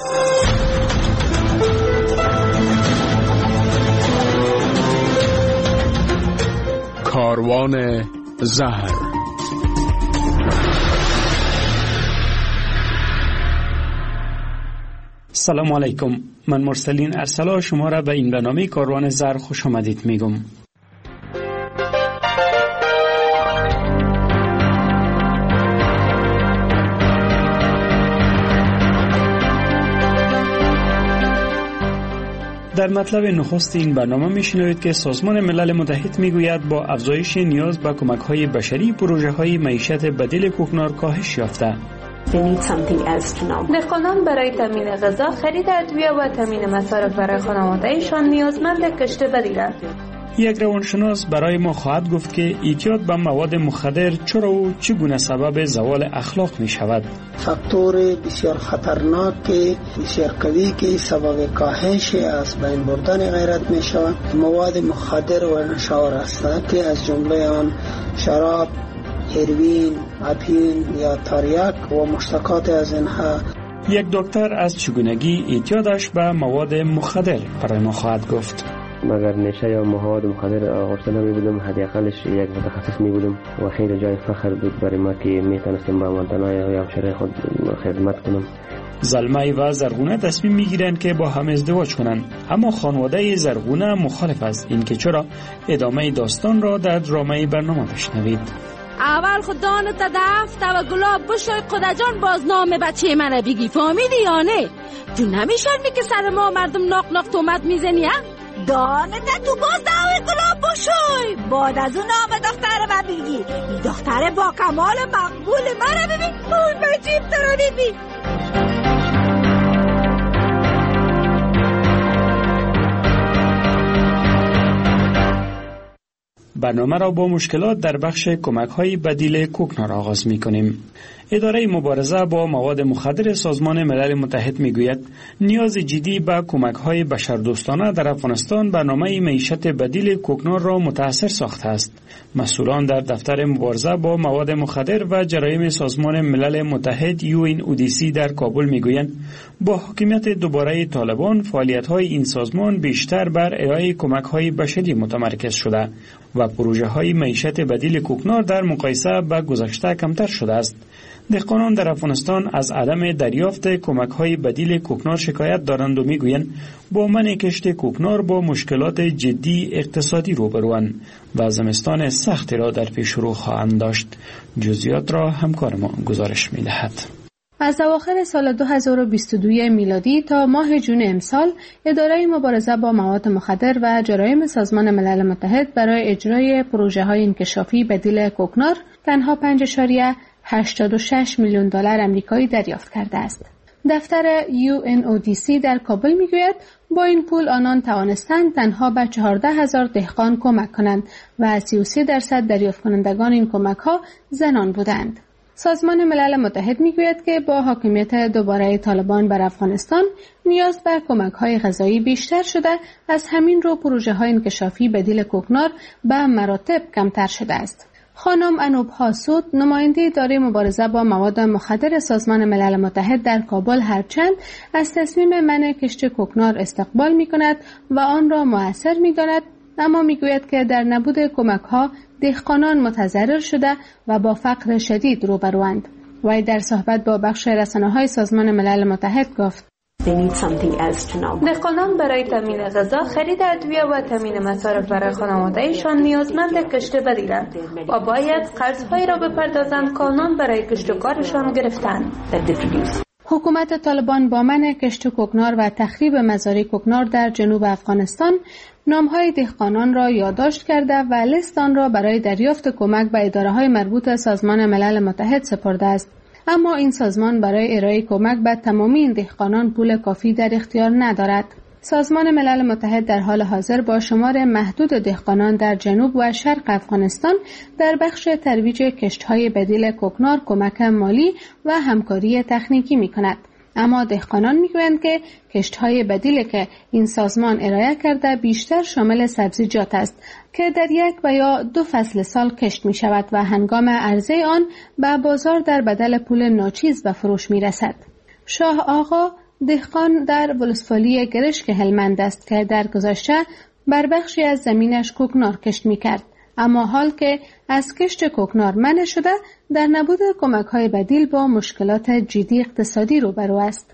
کاروان زهر. سلام علیکم، من مرسلین ارسلا شما را به این برنامه کاروان زهر خوش آمدید میگم. در مطلب نخست این برنامه میشنوید که سازمان ملل متحد میگوید با افزایش نیاز به کمک‌های بشری پروژه‌های معیشت بدیل کوکنار کاهش یافته. دهقانان برای تامین غذا، خرید ادویه و تامین مصارف برای خانواده‌شان نیازمند کشت بدیلند. یک روانشناس برای ما خواهد گفت که اعتیاد به مواد مخدر چرا و چگونه سبب زوال اخلاق می شود. فاکتور بسیار خطرناک بسیار قوی که سبب کاهش از بین بردن غیرت می شود مواد مخدر و نشاور است که از جمله آن شراب، هروئین، اپین یا تریاک و مشتقات از اینها. یک دکتر از چگونگی اعتیادش به مواد مخدر برای ما خواهد گفت. مگر نشه یا مواد مخدر آغشته نمی بودم، حداقلش یک متخصص می بودم و خیلی جای فخر بود برای ما که می تونستم با والدینای یا همسرای خود خدمت کنم. زلمه و زرغونه تصمیم می گیرند که با هم ازدواج کنند، اما خانواده زرغونه مخالف است. این که چرا؟ ادامه داستان را در درامه برنامه بشنوید. اول خودانو تا دفت و گلاب بشوی قدجان باز نام بچه منه بگی، فهمیدی یا نه؟ تو نمیشرمی که سر ما مردم ناق ناق تومت میزنی ها؟ دانه تو باز دعوی گلاب بشوی بعد از اون نام دختر ما بگی. این دختر با کمال مقبول منه ببین، اون بچیم تره ببین. برنامه را با مشکلات در بخش کمک‌های بدیل کوکنار آغاز می‌کنیم. اداره مبارزه با مواد مخدر سازمان ملل متحد میگوید نیاز جدی به کمک‌های بشردوستانه در افغانستان برنامه معیشت بدیل کوکنار را متأثر ساخته است. مسئولان در دفتر مبارزه با مواد مخدر و جرایم سازمان ملل متحد UNODC در کابل میگویند با حاکمیت دوباره طالبان فعالیت‌های این سازمان بیشتر بر ارائه کمک‌های بشری متمرکز شده و پروژه‌های معیشت بدیل کوکنار در مقایسه با گذشته کمتر شده است. دهقانان در افغانستان از عدم دریافت کمک‌های بدیل کوکنار شکایت دارند و میگویند با منع کشت کوکنار با مشکلات جدی اقتصادی روبروند و زمستان سختی را در پیش رو خواهند داشت. جزئیات را همکار ما گزارش می‌دهد. از اواخر سال 2022 میلادی تا ماه جون امسال، اداره مبارزه با مواد مخدر و جرایم سازمان ملل متحد برای اجرای پروژه‌های انکشافی بدیل کوکنار تنها 5.86 میلیون دلار آمریکایی دریافت کرده است. دفتر UNODC در کابل میگوید با این پول آنان توانستند تنها به 14,000 دهقان کمک کنند و 33% دریافت کنندگان این کمک‌ها زنان بودند. سازمان ملل متحد میگوید که با حاکمیت دوباره طالبان بر افغانستان نیاز به کمک‌های غذایی بیشتر شده، از همین رو پروژه‌های انکشافی بدیل کوکنار به مراتب کمتر شده است. خانم انوب حاسود، نماینده اداره مبارزه با مواد مخدر سازمان ملل متحد در کابل، هرچند از تصمیم منع کشت کوکنار استقبال می‌کند و آن را مؤثر می‌داند، اما میگوید که در نبود کمک‌ها دهقانان متضرر شده و با فقر شدید روبروند. وی در صحبت با بخش رسانه‌های سازمان ملل متحد گفت: دهقانان برای تامین غذا، خرید ادویه و تامین مصارف برای خانواده‌شان نیازمند کشت بدیلند و باید قرض‌هایی را بپردازند که آنان برای کشت و کارشان گرفتند. حکومت طالبان با منع کشت کوکنار و تخریب مزارع کوکنار در جنوب افغانستان نام‌های دهقانان را یادداشت کرده و لیست آن را برای دریافت کمک به اداره‌های مربوط سازمان ملل متحد سپرده است. اما این سازمان برای ارائه کمک به تمامی این دهقانان پول کافی در اختیار ندارد. سازمان ملل متحد در حال حاضر با شمار محدود دهقانان در جنوب و شرق افغانستان در بخش ترویج کشت‌های بدیل کوکنار کمک مالی و همکاری تکنیکی می‌کند. اما دهقانان میگویند که کشت‌های بدیلی که این سازمان ارائه کرده بیشتر شامل سبزیجات است که در یک و یا دو فصل سال کشت می شود و هنگام عرضه آن به بازار در بدل پول ناچیز به فروش می رسد. شاه آقا دهقان در ولسوالی گرشک هلمند است که در گذشته بر بخشی از زمینش کوکنار کشت می کرد، اما حال که از کشت کوکنار منع شده در نبود کمک‌های بدیل با مشکلات جدی اقتصادی روبرو است.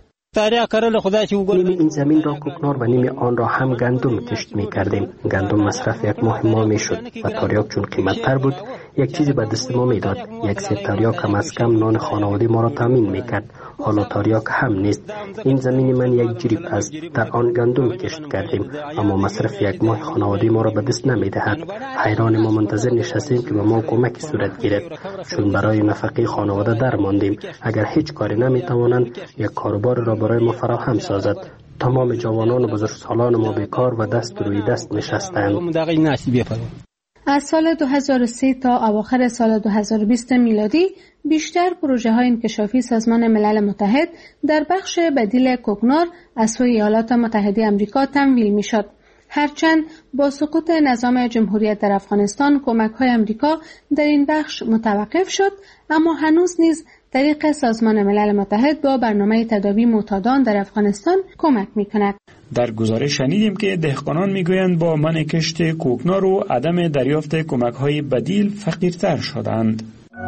نیم این زمین را کوکنار و نیم آن را هم گندم کشت می کردیم. گندم مصرف یک ماه ما می شد و تریاک چون قیمت تر بود یک چیزی به دست ما می داد. یک سیر تریاک کم از کم نان خانواده ما را تامین می کرد. حالا تریاک هم نیست. این زمین من یک جریب است، در آن گندم کشت کردیم، اما مصرف یک ماه خانواده ما را به دست نمی دهد. حیران ما منتظر نشستیم که به ما کمکی صورت گیرد، چون برای نفقه خانواده در ماندیم. اگر هیچ کاری نمی توانند یک کاروبار را برای ما فراهم سازد. تمام جوانان و بزرگسالان ما بیکار و دست روی دست نشستند. از سال 2003 تا اواخر سال 2020 میلادی بیشتر پروژه های انکشافی سازمان ملل متحد در بخش بدیل کوکنار از سوی ایالات متحده آمریکا تمویل می شد. هرچند با سقوط نظام جمهوریت در افغانستان کمک های آمریکا در این بخش متوقف شد، اما هنوز نیز طریق سازمان ملل متحد با برنامه تداوی معتادان در افغانستان کمک می کند. در گزارش شنیدیم که دهقانان میگویند با منع کشت کوکنار و عدم دریافت کمک‌های بدیل فقیرتر شدند.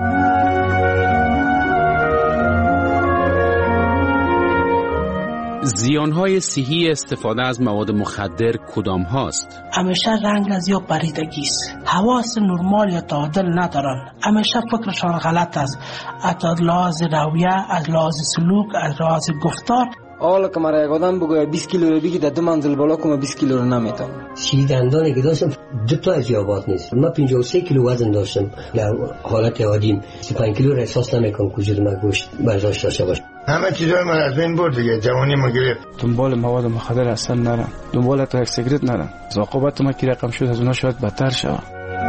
زیانهای صحی استفاده از مواد مخدر کدام هاست؟ همیشه رنگ از یا پریدگی است. حواس نرمال یا تعادل ندارن. همیشه فکرشان غلط است. از لحاظ رویه، از لحاظ سلوک، از لحاظ گفتار. حالا که مرا یک آدم بگوید 20 کیلو رو بگی در 2 منزل بالا کنم 20 کیلو رو نمیتونم. دندانی که داشتم 2 تا از یابات نیست. من 53 کیلو وزن داشتم. در حالت عادی 35 کیلو را احساس نمیکنم وجود من گوشت برداشت داشته باشه. همه چیزای من از بین برد دیگه، جوانی ما گرفت. دنبال مواد مخدر اصلا نرم، دنبال تا یک سیگرت نرم. عاقبت ما که رقم شد از اونها شاید بدتر شود.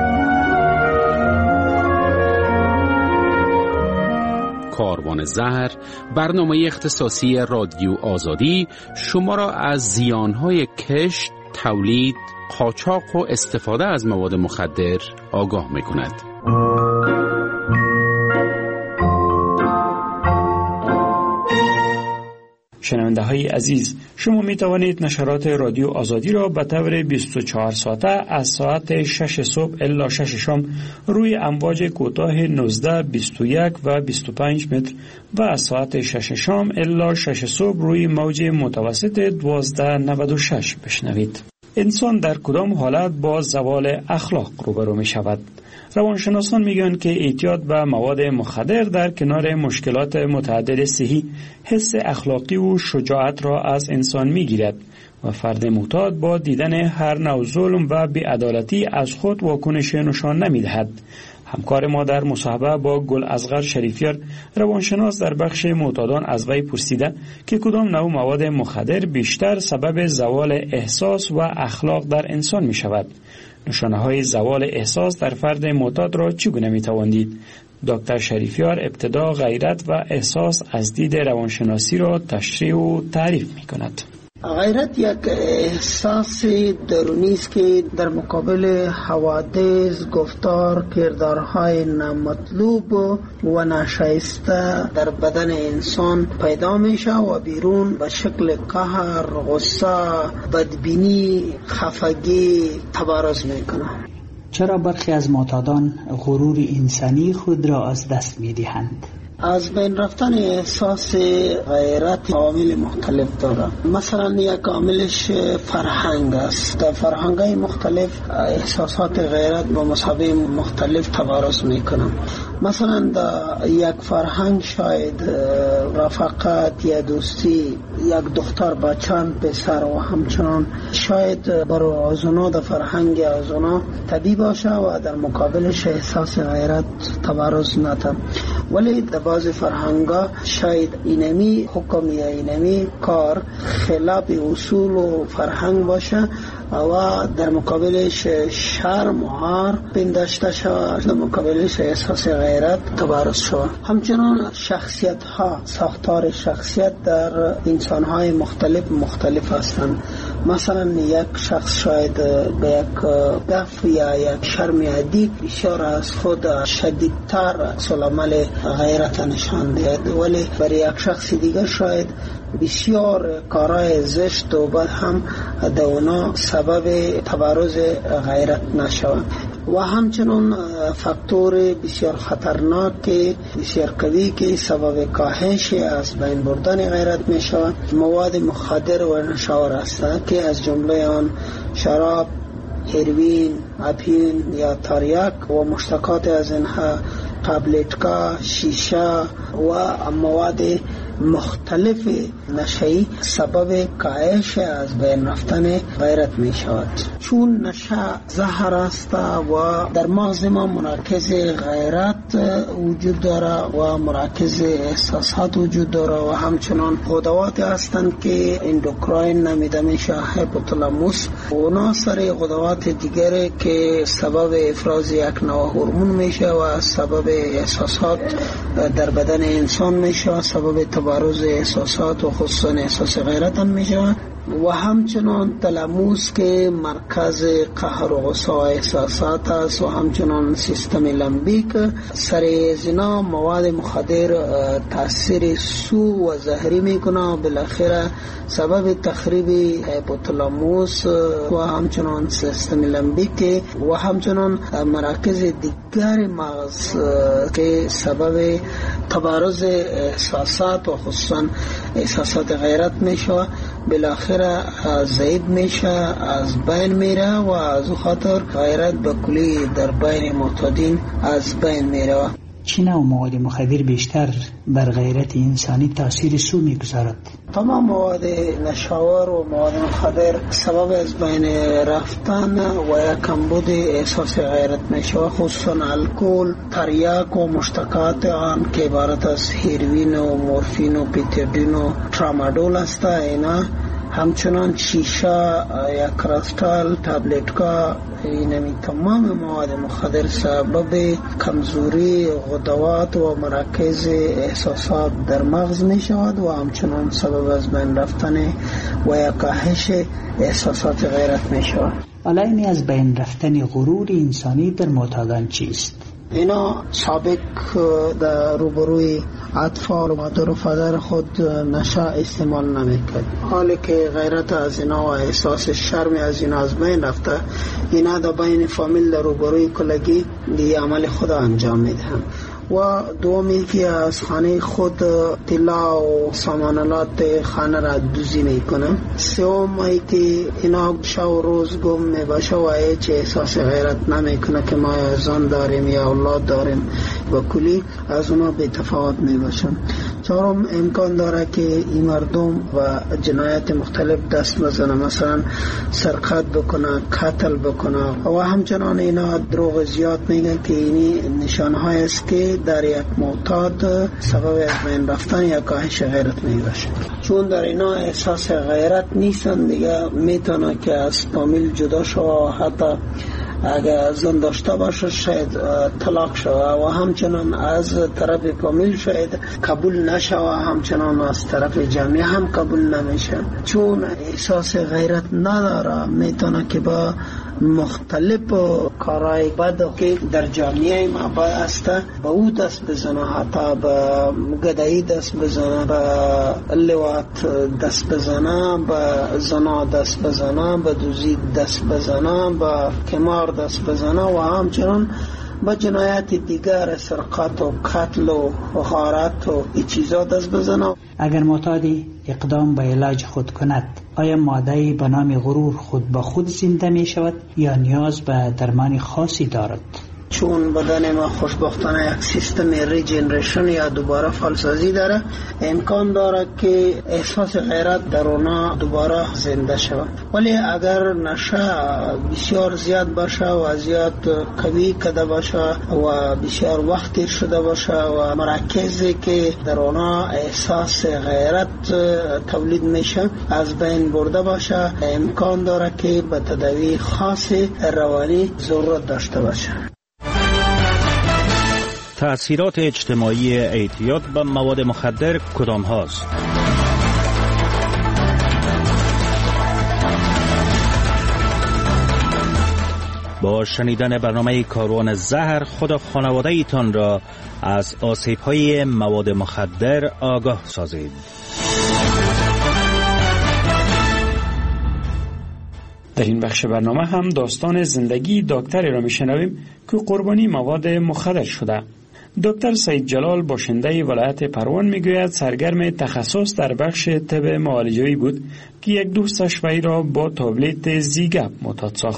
کاروان زهر، برنامه اختصاصی رادیو آزادی شما را از زیانهای کشت، تولید، قاچاق و استفاده از مواد مخدر آگاه می‌کند. شنونده های عزیز، شما می توانید نشرات رادیو آزادی را به طور 24 ساعته از ساعت 6 صبح الی 6 شام روی امواج کوتاه 19، 21 و 25 متر و از ساعت 6 شام الی 6 صبح روی موج متوسط 1296 بشنوید. انسان در کدام حالت با زوال اخلاق روبرو می شود؟ روانشناسان میگن که اعتیاد به مواد مخدر در کنار مشکلات متعدد صحی حس اخلاقی و شجاعت را از انسان میگیرد و فرد معتاد با دیدن هر نوع ظلم و بی‌عدالتی از خود واکنش نشان نمیدهد. همکار ما در مصاحبه با گل اصغر شریفیار روانشناس در بخش معتادان از وی پرسیده که کدام نوع مواد مخدر بیشتر سبب زوال احساس و اخلاق در انسان می شود. نشانه‌های زوال احساس در فرد معتاد را چگونه می‌تواندید؟ دکتر شریفیار ابتدا غیرت و احساس از دید روانشناسی را تشریح و تعریف می‌کند. غیرت یک احساس درونی است که در مقابل حوادث، گفتار، کردارهای نامطلوب و ناشایسته در بدن انسان پیدا میشه و بیرون به شکل قهر، غصه، بدبینی، خفگی تبارز میکنه. چرا برخی از معتادان غرور انسانی خود را از دست میدهند؟ از بین رفتن احساس غیرت عوامل مختلف داره. مثلا یک عاملش فرهنگ است. در فرهنگ‌های مختلف احساسات غیرت با مسابقه مختلف تبارز میکنن. مثلا در یک فرهنگ شاید رفاقت یا دوستی یک دختر با چند پسر و همچنان شاید برای آزونا در فرهنگ آزونا طبیعی باشه و در مقابلش احساس غیرت تبارز نده. ولی در بعض فرهنگا شاید اینمی حکم یا اینمی کار خلاف اصول و فرهنگ باشه و در مقابلش شرم و عار پنداشته شود، در مقابلش احساس غیرت تبارز شود. همچنان شخصیت ها، ساختار شخصیت در انسان های مختلف هستند. مثلا یک شخص شاید به یک گف یا یک شرم عادی بسیار از خود شدیدتر عمل غیرت نشان دهد، ولی برای یک شخص دیگر شاید بسیار کارهای زشت و بد هم در اونا سبب تبارز غیرت نشود. و همچنین فاکتور بسیار خطرناک بسیار قوی که سبب کاهش از بین بردن غیرت می شود مواد مخدر و نشاور است که از جمله آن شراب، هیروین، اپین یا تریاک و مشتقات از اینها، تابلتکا، شیشه و مواد مختلف نشه‌ای سبب کاهش از بین رفتن غیرت می شود. چون نشه زهر است و در مغز ما مرکز غیرت وجود داره و مراکز احساسات وجود داره و همچنان غدوات هستند که اندوکراین نامیده میشه، هایپوتالاموس. اونا سر غدوات دیگره که سبب افراز یک نوع هورمون میشه و سبب احساسات در بدن انسان میشه و سبب تبارز احساسات و خصوصا احساس غیرت هم میشه. و همچنان تلاموس که مرکز قهر و غصه و احساسات است و همچنان سیستم لمبیک. سر زنا مواد مخدر تاثیر سو و زهری میکنه، بالاخره سبب تخریب هایپوتالاموس و همچنان سیستم لمبیک و همچنان مراکز دیگر مغز که سبب تبارز احساسات و خصوصا احساسات غیرت میشه، بالاخره ضعیف میشه، از بین میره و از خاطر غیرت به کلی در بین معتادین از بین میره. چه نوع مواد مخدر بیشتر بر غیرت انسانی تاثیر سو میگذارد؟ تمام مواد نشاور و مواد مخدر سبب از بین رفتن و یک کمبود احساس غیرت میشه، خصوصا الکل، تریاک و مشتقات آن که عبارت از هیروین و مورفین و پیتیدین و ترامادول است. اینا همچنان شیشه یا کریستال، تابلتکا، اینمی تمام مواد مخدر سبب کمزوری غدوات و مراکز احساسات در مغز می شود و همچنان سبب از بین رفتن و یا کاهش احساسات غیرت می شود. علائم از بین رفتن غرور انسانی در معتادان چیست؟ اینا سابق در روبروی اطفال و مادر و پدر خود نشه استعمال نمیکرد، حالی که غیرت از اینا و احساس شرم از اینا از بین رفته، اینا در بین فامیل در روبروی کلگی دی عمل خود انجام میدهند. و دومی که از خانه خود طلا و سامانالات خانه را دوزی میکنم. سومی که اینا شب روز گم میباشه و هیچ احساس غیرت نمیکنه که ما زن داریم یا اولاد داریم، و کلی از اونا به تفاوت میباشم. چهارم امکان داره که این مردم و جنایت مختلف دست بزنه، مثلا سرقت بکنه، قتل بکنه و همچنان اینا دروغ زیاد میگن که اینی نشانهای است که در یک معتاد سبب از بین رفتن یا کاهش غیرت میباشه. چون در اینا احساس غیرت نیستن دیگه، میتونه که از فامیل جدا شو، حتی اگر زن داشته باشه شاید طلاق شوه و همچنان از طرف فامیل شاید قبول نشه و همچنان از طرف جامعه هم قبول نمیشه. چون احساس غیرت نداره، میتونه که با مختلف کارهای بد که در جامعه ما با است با او دست بزنه، حتی با گدایی دست بزنه، با لواط دست بزنه، با زنا دست بزنه، با دوزی دست بزنه، با کمار دست بزنه و همچنان با جنایت دیگر سرقت و قتل و غارت و این چیزا دست بزنه. اگر معتادی اقدام به علاج خود کند، آیا ماده‌ای به نام غرور خود با خود زنده می شود یا نیاز به درمان خاصی دارد؟ چون بدن ما خوشبختانه یک سیستم ریجنریشن یا دوباره فعالسازی داره، امکان داره که احساس غیرت در اونا دوباره زنده شود. ولی اگر نشه بسیار زیاد باشه و زیاد قوی کده باشه و بسیار وقتی شده باشه و مراکزی که در اونا احساس غیرت تولید میشه از بین برده باشه، امکان داره که به تداوی خاص روانی ضرورت داشته باشه. تأثیرات اجتماعی اعتیاد به مواد مخدر کدام هاست؟ با شنیدن برنامه کاروان زهر خود و خانواده ایتان را از آسیب‌های مواد مخدر آگاه سازید. در این بخش برنامه هم داستان زندگی دکتری را میشنویم که قربانی مواد مخدر شده. دکتر سید جلال باشنده ولایت پروان میگوید سرگرم تخصص در بخش طب معالجه‌ای بود که یک دوستش وی را با تابلت زیگاب معتاد ساخت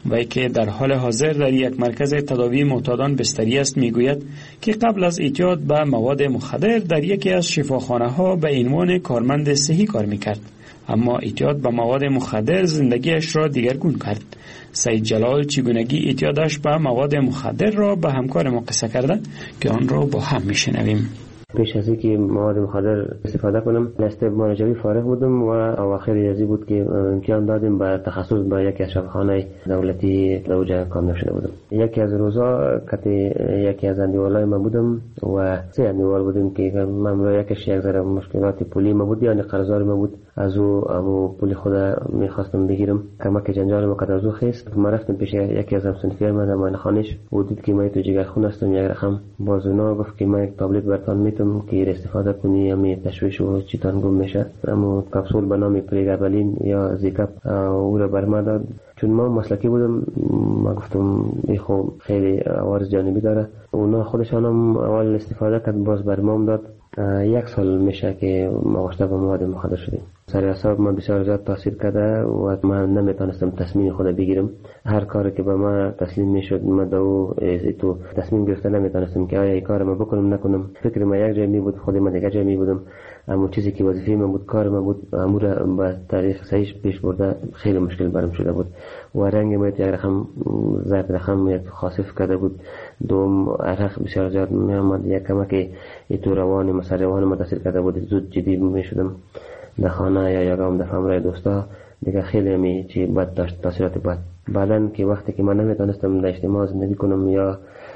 وی که در حال حاضر در یک مرکز تداوی معتادان بستری است میگوید که قبل از اعتیاد به مواد مخدر در یکی از شفاخانه‌ها به عنوان کارمند صحی کار میکرد، اما اعتیاد به مواد مخدر زندگیش را دیگرگون کرد. سید جلال چگونگی اعتیادش به مواد مخدر را به همکار ما قصه کرده که آن را با هم میشنویم. پیش از اینکه مواد مخدر استفاده کنم از طب مراجعی فارغ بودم و اواخر ریاضی بود که امتحان دادیم به تخصص به یکی از شفاخانه دولتی در اوجه کامیاب شده بودم. یکی از روزا یکی از اندیوالای ما بودم و 3 اندیوال بودیم که من یکیش یک ذره مشکلات پولی ما بود، یعنی قرضدار ما بود. از او پول خود میخواستم بگیرم، کمک جنجال ما قد از او خیست. ما رفتم پیش یکی از همسنفیان من در خانش و دید که من تو جگرخون هستم. یک رقم بازونا گفت که من یک تابلت برتان میتم که استفاده کنی، امی تشویش و چیتان گم میشه. اما کپسول به نام پریگابالین یا زیکاپ او را بر ما داد. چون ما مسلکی بودم ما گفتم این خو خیلی عوارض جانبی داره. اونا خودشان هم اول استفاده کرد، باز بر ما داد. 1 سال میشه که ما واشته به مواد مخدر شدیم. سر اعصاب من بسیار زیاد تاثیر کرده و من نمیتونستم تصمیم خود بگیرم. هر کاری که به ما تسلیم میشد من تو تصمیم گرفته نمیتونستم که آیا این کار ما بکنم نکنم. فکر ما یک جای می بود، خود من دیگه جای می بودم. اما چیزی که وظیفه من بود، کار من بود، امور با تاریخ صحیح پیش برده خیلی مشکل برام شده بود و رنگ ما یک رقم زرد رقم یک خاصف کرده بود. دوم عرق بسیار زیاد میامد، یک کمک تو روان مسروان متاثر کرده بود. زود جدی میشدم در خانه یا یگام در فامرای دوستا دیگه خیلی می چی بد داشت، تاثیرات بد. بعدن که وقتی که من نمیتونستم در اجتماع زندگی کنم یا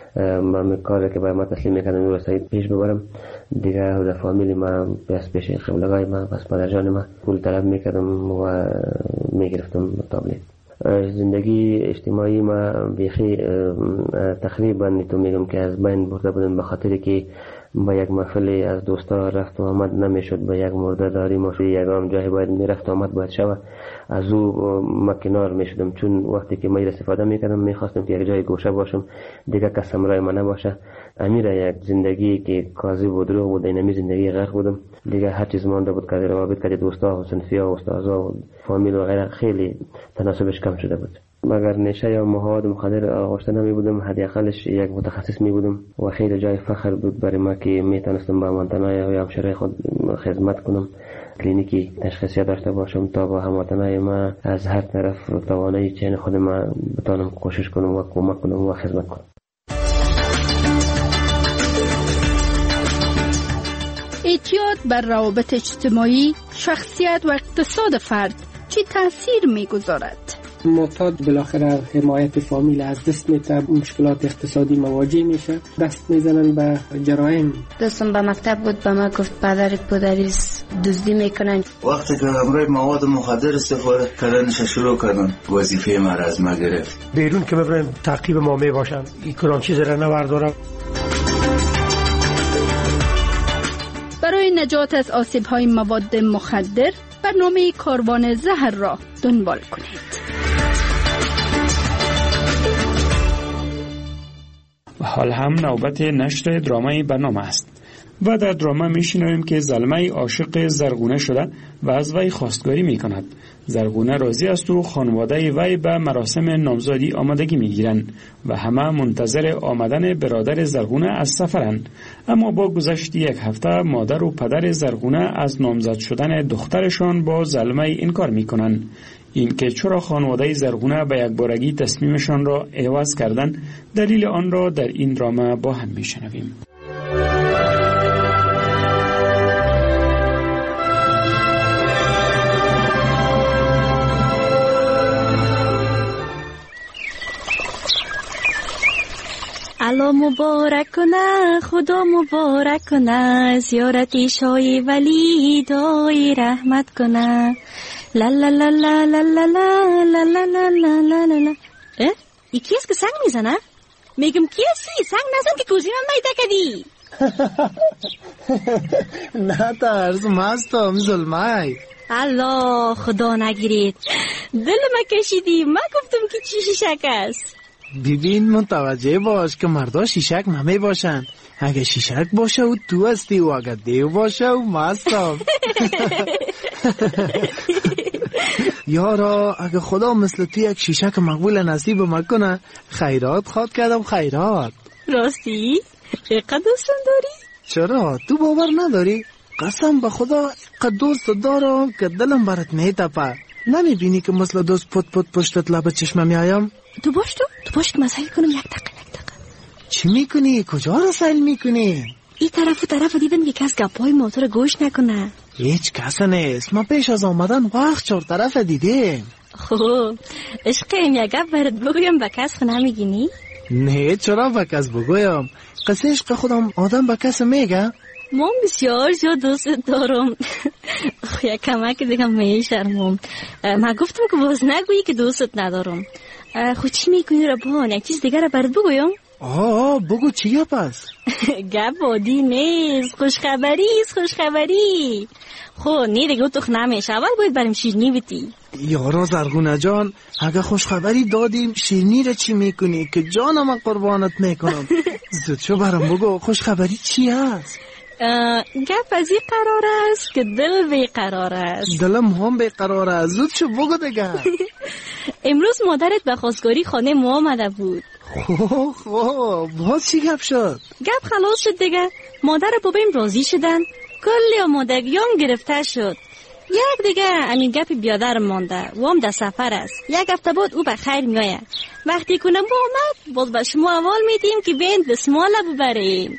من کاری که برای ما تسلیم میکردم رو صحیح پیش ببرم، دیگه در فامیلی ما پیش قبلگاه ما پس پدرجان ما پول طلب میکردم و میگرفتم تابلت. زندگی اجتماعی ما بیخی تقریبا تو میگم که از بین برده بودم، به خاطر که با یک محفل از دوستا رفت و آمد نمیشد. با یک مرده داری ماشوی یگام جایی باید میرفت و آمد باید شود، از او ما کنار میشدم. چون وقتی که من استفاده میکردم میخواستم که یک جای گوشه باشم، دیگه کس همراه ما نباشه. امیر یک زندگی که کاذب و دروغ بود، اینمی زندگی غرق بودم. دیگه هر چیز مانده بود که روابط که دوستا و صنفیا و استادا و فامیل و غیره خیلی تناسبش کم شده بود. مگر نشه یا مواد مخدر آغشته نمی بودم، حداقلش یک متخصص می بودم و خیلی جای فخر بود برای ما که می تونستم با هموطنای و همشهری خود خدمت کنم، کلینیکی تشخیصی داشته باشم تا با هموطنای ما از هر طرف توانایی چین خود ما بتونم کوشش کنم و کمک کنم و خدمت کنم. اعتیاد بر روابط اجتماعی، شخصیت و اقتصاد فرد چه تأثیر می‌گذارد؟ معتاد بالاخره حمایت فامیل از دست میده، مشکلات اقتصادی مواجه میشه، دست میزنن به جرایم. دوستم به مکتب بود، به ما گفت پدرت پدریست دزدی میکنن. وقتی که همراه مواد مخدر استفاده کردنش شروع کردن، وظیفه ما را از ما گرفت. بیرون که ببرن تعقیب ما میباشن، این کدام چیز را نبردارم. برای نجات از آسیب‌های مواد مخدر برنامه کاروان زهر را دنبال کنید. و حال هم نوبت نشر درامای برنامه است و در درامه میشنویم که زلمه عاشق زرغونه شده و از وی خواستگاری میکند. زرغونه راضی است و خانواده وی به مراسم نامزدی آمادگی میگیرند و همه منتظر آمدن برادر زرغونه از سفرند. اما با گذشت 1 هفته مادر و پدر زرغونه از نامزد شدن دخترشان با زلمه انکار میکنند. این که چرا خانواده زرغونه به یک بارگی تصمیمشان را عوض کردند، دلیل آن را در این درامه با هم میشنویم. الله مبارک کنه، خدا مبارک کنه، زیارت شای ولی دای رحمت کنه. لا لا لا لا لا لا لا لا لا لا لا لا. ای کیست که سنگ میزنه؟ میگم کیستی؟ سنگ نزن که کوزی من میده کدی. نه ترس، مستم ظلمه. الله خدا نگیرید، دل ما کشیدی. ما گفتم که چی شیشک است. ببین متوجه باش که مردا شیشک نمی باشن. اگه شیشک باشه و تو هستی و اگه دیو باشه و مستم. یارا اگه خدا مثل تو یک شیشک مقبول نصیب مکنه خیرات خواد کردم خیرات. راستی؟ اینقدر دوستم داری؟ چرا؟ تو باور نداری؟ قسم به خدا اینقدر دوست دارم که دلم برات میتپه. نمیبینی که مثل دوست پت پت پشتت لب چشمم میایم؟ تو باش که مسائل کنم. یک دقیقه. چی میکنی؟ کجا رو سیل میکنی؟ این طرف و طرف دیدم که کس گپای ما تو رو گوش نکنه. هیچ کس نیست. ما پیش از آمدن وقت چهار طرف دیدیم. خوب عشقیم یک گپ برات بگویم به کس نمیگینی؟ نه چرا به کس بگویم؟ قصه عشق خودم آدم به کس میگه؟ من بسیار زیاد دوست دارم. یک کمک دیگه میشرمم. من گفتم که باز نگویی که دوستت ندارم. خود چی میکنی ربان؟ یک چیز دیگه رو برات بگویم؟ بگو چیه پس؟ گپ عادی نیست. خوشخبری. خب نه دیگه تو نمیشه. اول باید بریم شیرینی بیتی. یارا زرگونه جان اگه خوشخبری دادیم شیرینی رو چی میکنی که جانم قربانت میکنم؟ زود شو برام بگو خوشخبری چی هست؟ گپ از این قرار است که دل بیقرار است. دلم هم بیقرار است. زود شو بگو دیگه. امروز مادرت به خواستگاری خانه ما آمده بود. خب باز چی گپ شد؟ گپ خلاص شد دیگه. مادر بابیم راضی شدن. کلی آمادگیام گرفته شد. یک دیگه همین گپ بیادر مانده و هم در سفر است. یک هفته بعد او به خیر میآید. وقتی کنم با آمد باز به شما اول میدیم که بین دسماله ببریم.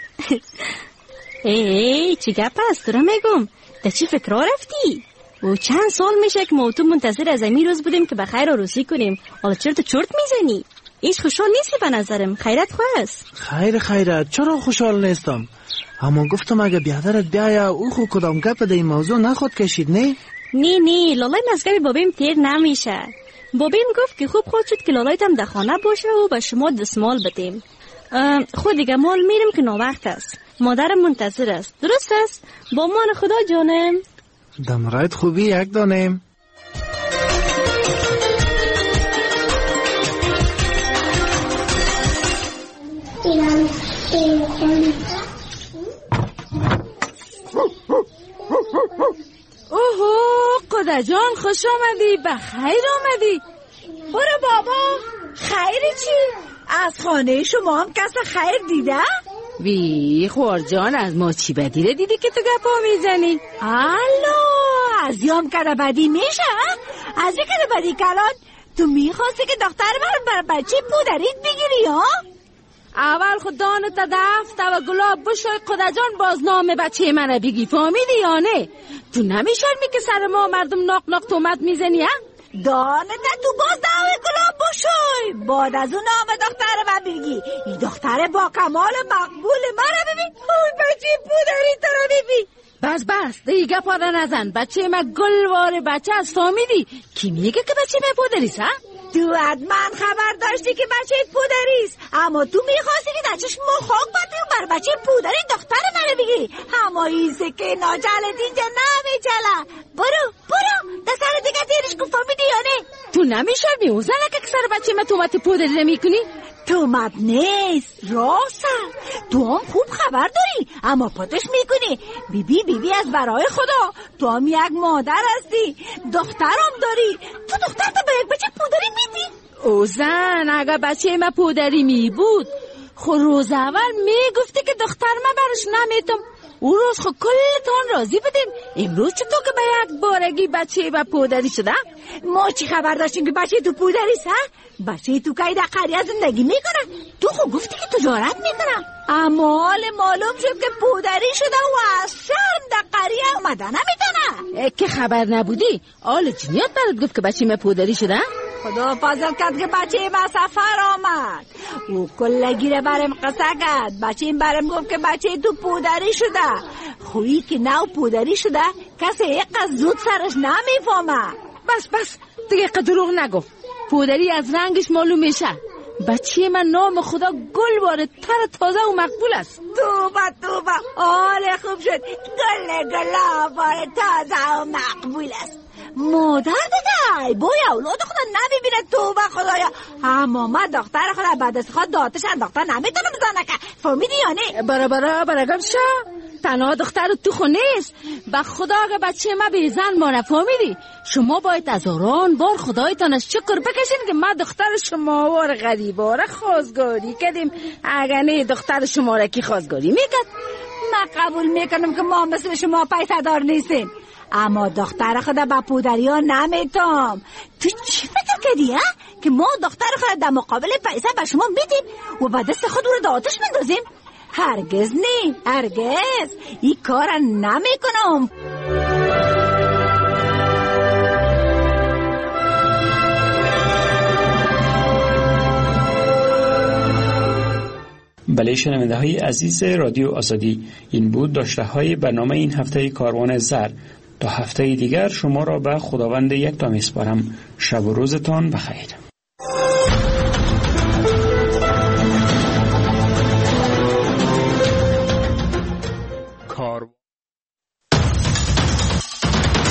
چی گپ است؟ تو را میگم در چی فکر رفتی؟ و چند سال میشه که ما تو منتظر از این روز بودیم که به خیر عروسی کنیم. حالا چرا تو چرت میزنی؟ هیچ خوشحال نیستی به نظرم. خیرت خواست. خیرت چرا خوشحال نیستم؟ اما گفتم اگه بیادرت بیایه او خود کدام گپ در این موضوع نخواد کشید نه لالای مزگب بابیم تیر نمیشه. بابیم گفت که خوب خود شد که لالایتم در خانه باشه و به شما دستمال بدیم. خود دیگه مال میرم که ناوقت است. مادرم منتظر است. درست است؟ با مان خدا جانم. دمرایت خوبی یک دانم. اوهو قدر جان خوش آمدی. بخیر آمدی. برو بابا. خیر چی؟ از خانه شما هم کس خیر دیده؟ وی خوار جان از ما چی بدیره دیدی که تو گپا میزنی؟ الو از یام کده بدی میشه؟ از این کده بدی کلان تو میخواستی که دختر بر بچه پودریت بگیری ها؟ اول خود دانت دفت و گلاب بشوی قدر جان باز نام بچه منه بگی. فهمیدی یا نه؟ تو نمیشرمی که سر ما مردم ناق ناق تومت میزنی ها؟ دانت تو باز داوی گلاب بشوی بعد از اون نام دختر من بگی. این دختر با کمال مقبول منه ببین. اون بچه پودری تو رو ببین. بس دیگه پاده نزن. بچه من گلوار بچه از. فهمیدی؟ کی میگه که بچه من پودریست ها؟ تو حتما خبر داشتی که بچه پودریست اما تو میخواستی که در چشم مخاک باتی و بر بچه پودری دختر منه بگی. اما این سکه ناجلت اینجا نمیچله. برو در سر دیگه تیرش کن. فهمیدی یا نه؟ تو نمیشرمی اوزن که سر بچه من تومت پودری نمیکنی؟ تومت نیست راسته. تو هم خوب خبر داری اما پاتش میکنی. بیبی از برای خدا تو هم یک مادر هستی. دخترم داری. تو دختر تا به یک بچه پودری میدی؟ اوزن اگه بچه من پودری می بود خود روز اول میگفتی که دختر من برش نمیتم. او روز خود کلتان راضی بدین. امروز چطور که به یک بارگی بچه با پودری شده؟ ما چی خبر داشتیم که بچه تو پودریست ها؟ بچه تو که در قریه زندگی میکنه. تو خود گفتی که تجارت میکنه اما حال معلوم شد که پودری شده و از شرم در قریه اومده نمیتونه. که خبر نبودی؟ آل جنیات برات گفت که بچه من پودری شده؟ خدا فضل کرد که بچه ما سفر آمد. او کلگیره برم قصه کرد. بچه این برم گفت که بچه تو پودری شده. خویی که نو پودری شده کسی یک از زود سرش نمیفهمه. بس دیگه دروغ نگو. پودری از رنگش معلوم میشه. بچه من نام خدا گل واره تر تازه و مقبول است. توبه آره خوب شد. گل واره تازه و مقبول است. مادر دیگه ای بوی اولاد خدا نمیبینه تو به خدایا. اما من دختر خدا بعد از خود داتش انداخته نمیتونه بزنه که فهمیدی یا نه؟ برگم شا تنها دختر تو خونه نیست، به خدا که بچه ما بی زن مانه، فهمیدی؟ شما باید از هزاران بار خدایتان از شکر بکشین که ما دختر شما وار غریباره خواستگاری کردیم. اگر نه دختر شما را کی خواستگاری میکرد؟ من قبول میکنم که ما مثل شما پیسه دار نیستیم، اما دختر خدا با پودری ها نمیتام. تو چی فکر کردی ها؟ که ما دختر خدا در مقابل پیسه به شما میدیم و با دست خود رو داتش مندازیم؟ هرگز نه، هرگز این کار نمیکنم. بله شنونده های عزیز رادیو آزادی، این بود داشته های برنامه این هفته کاروان زر. تا هفته دیگر شما را به خداوند یکتا میسپارم. شب و روزتان بخیر.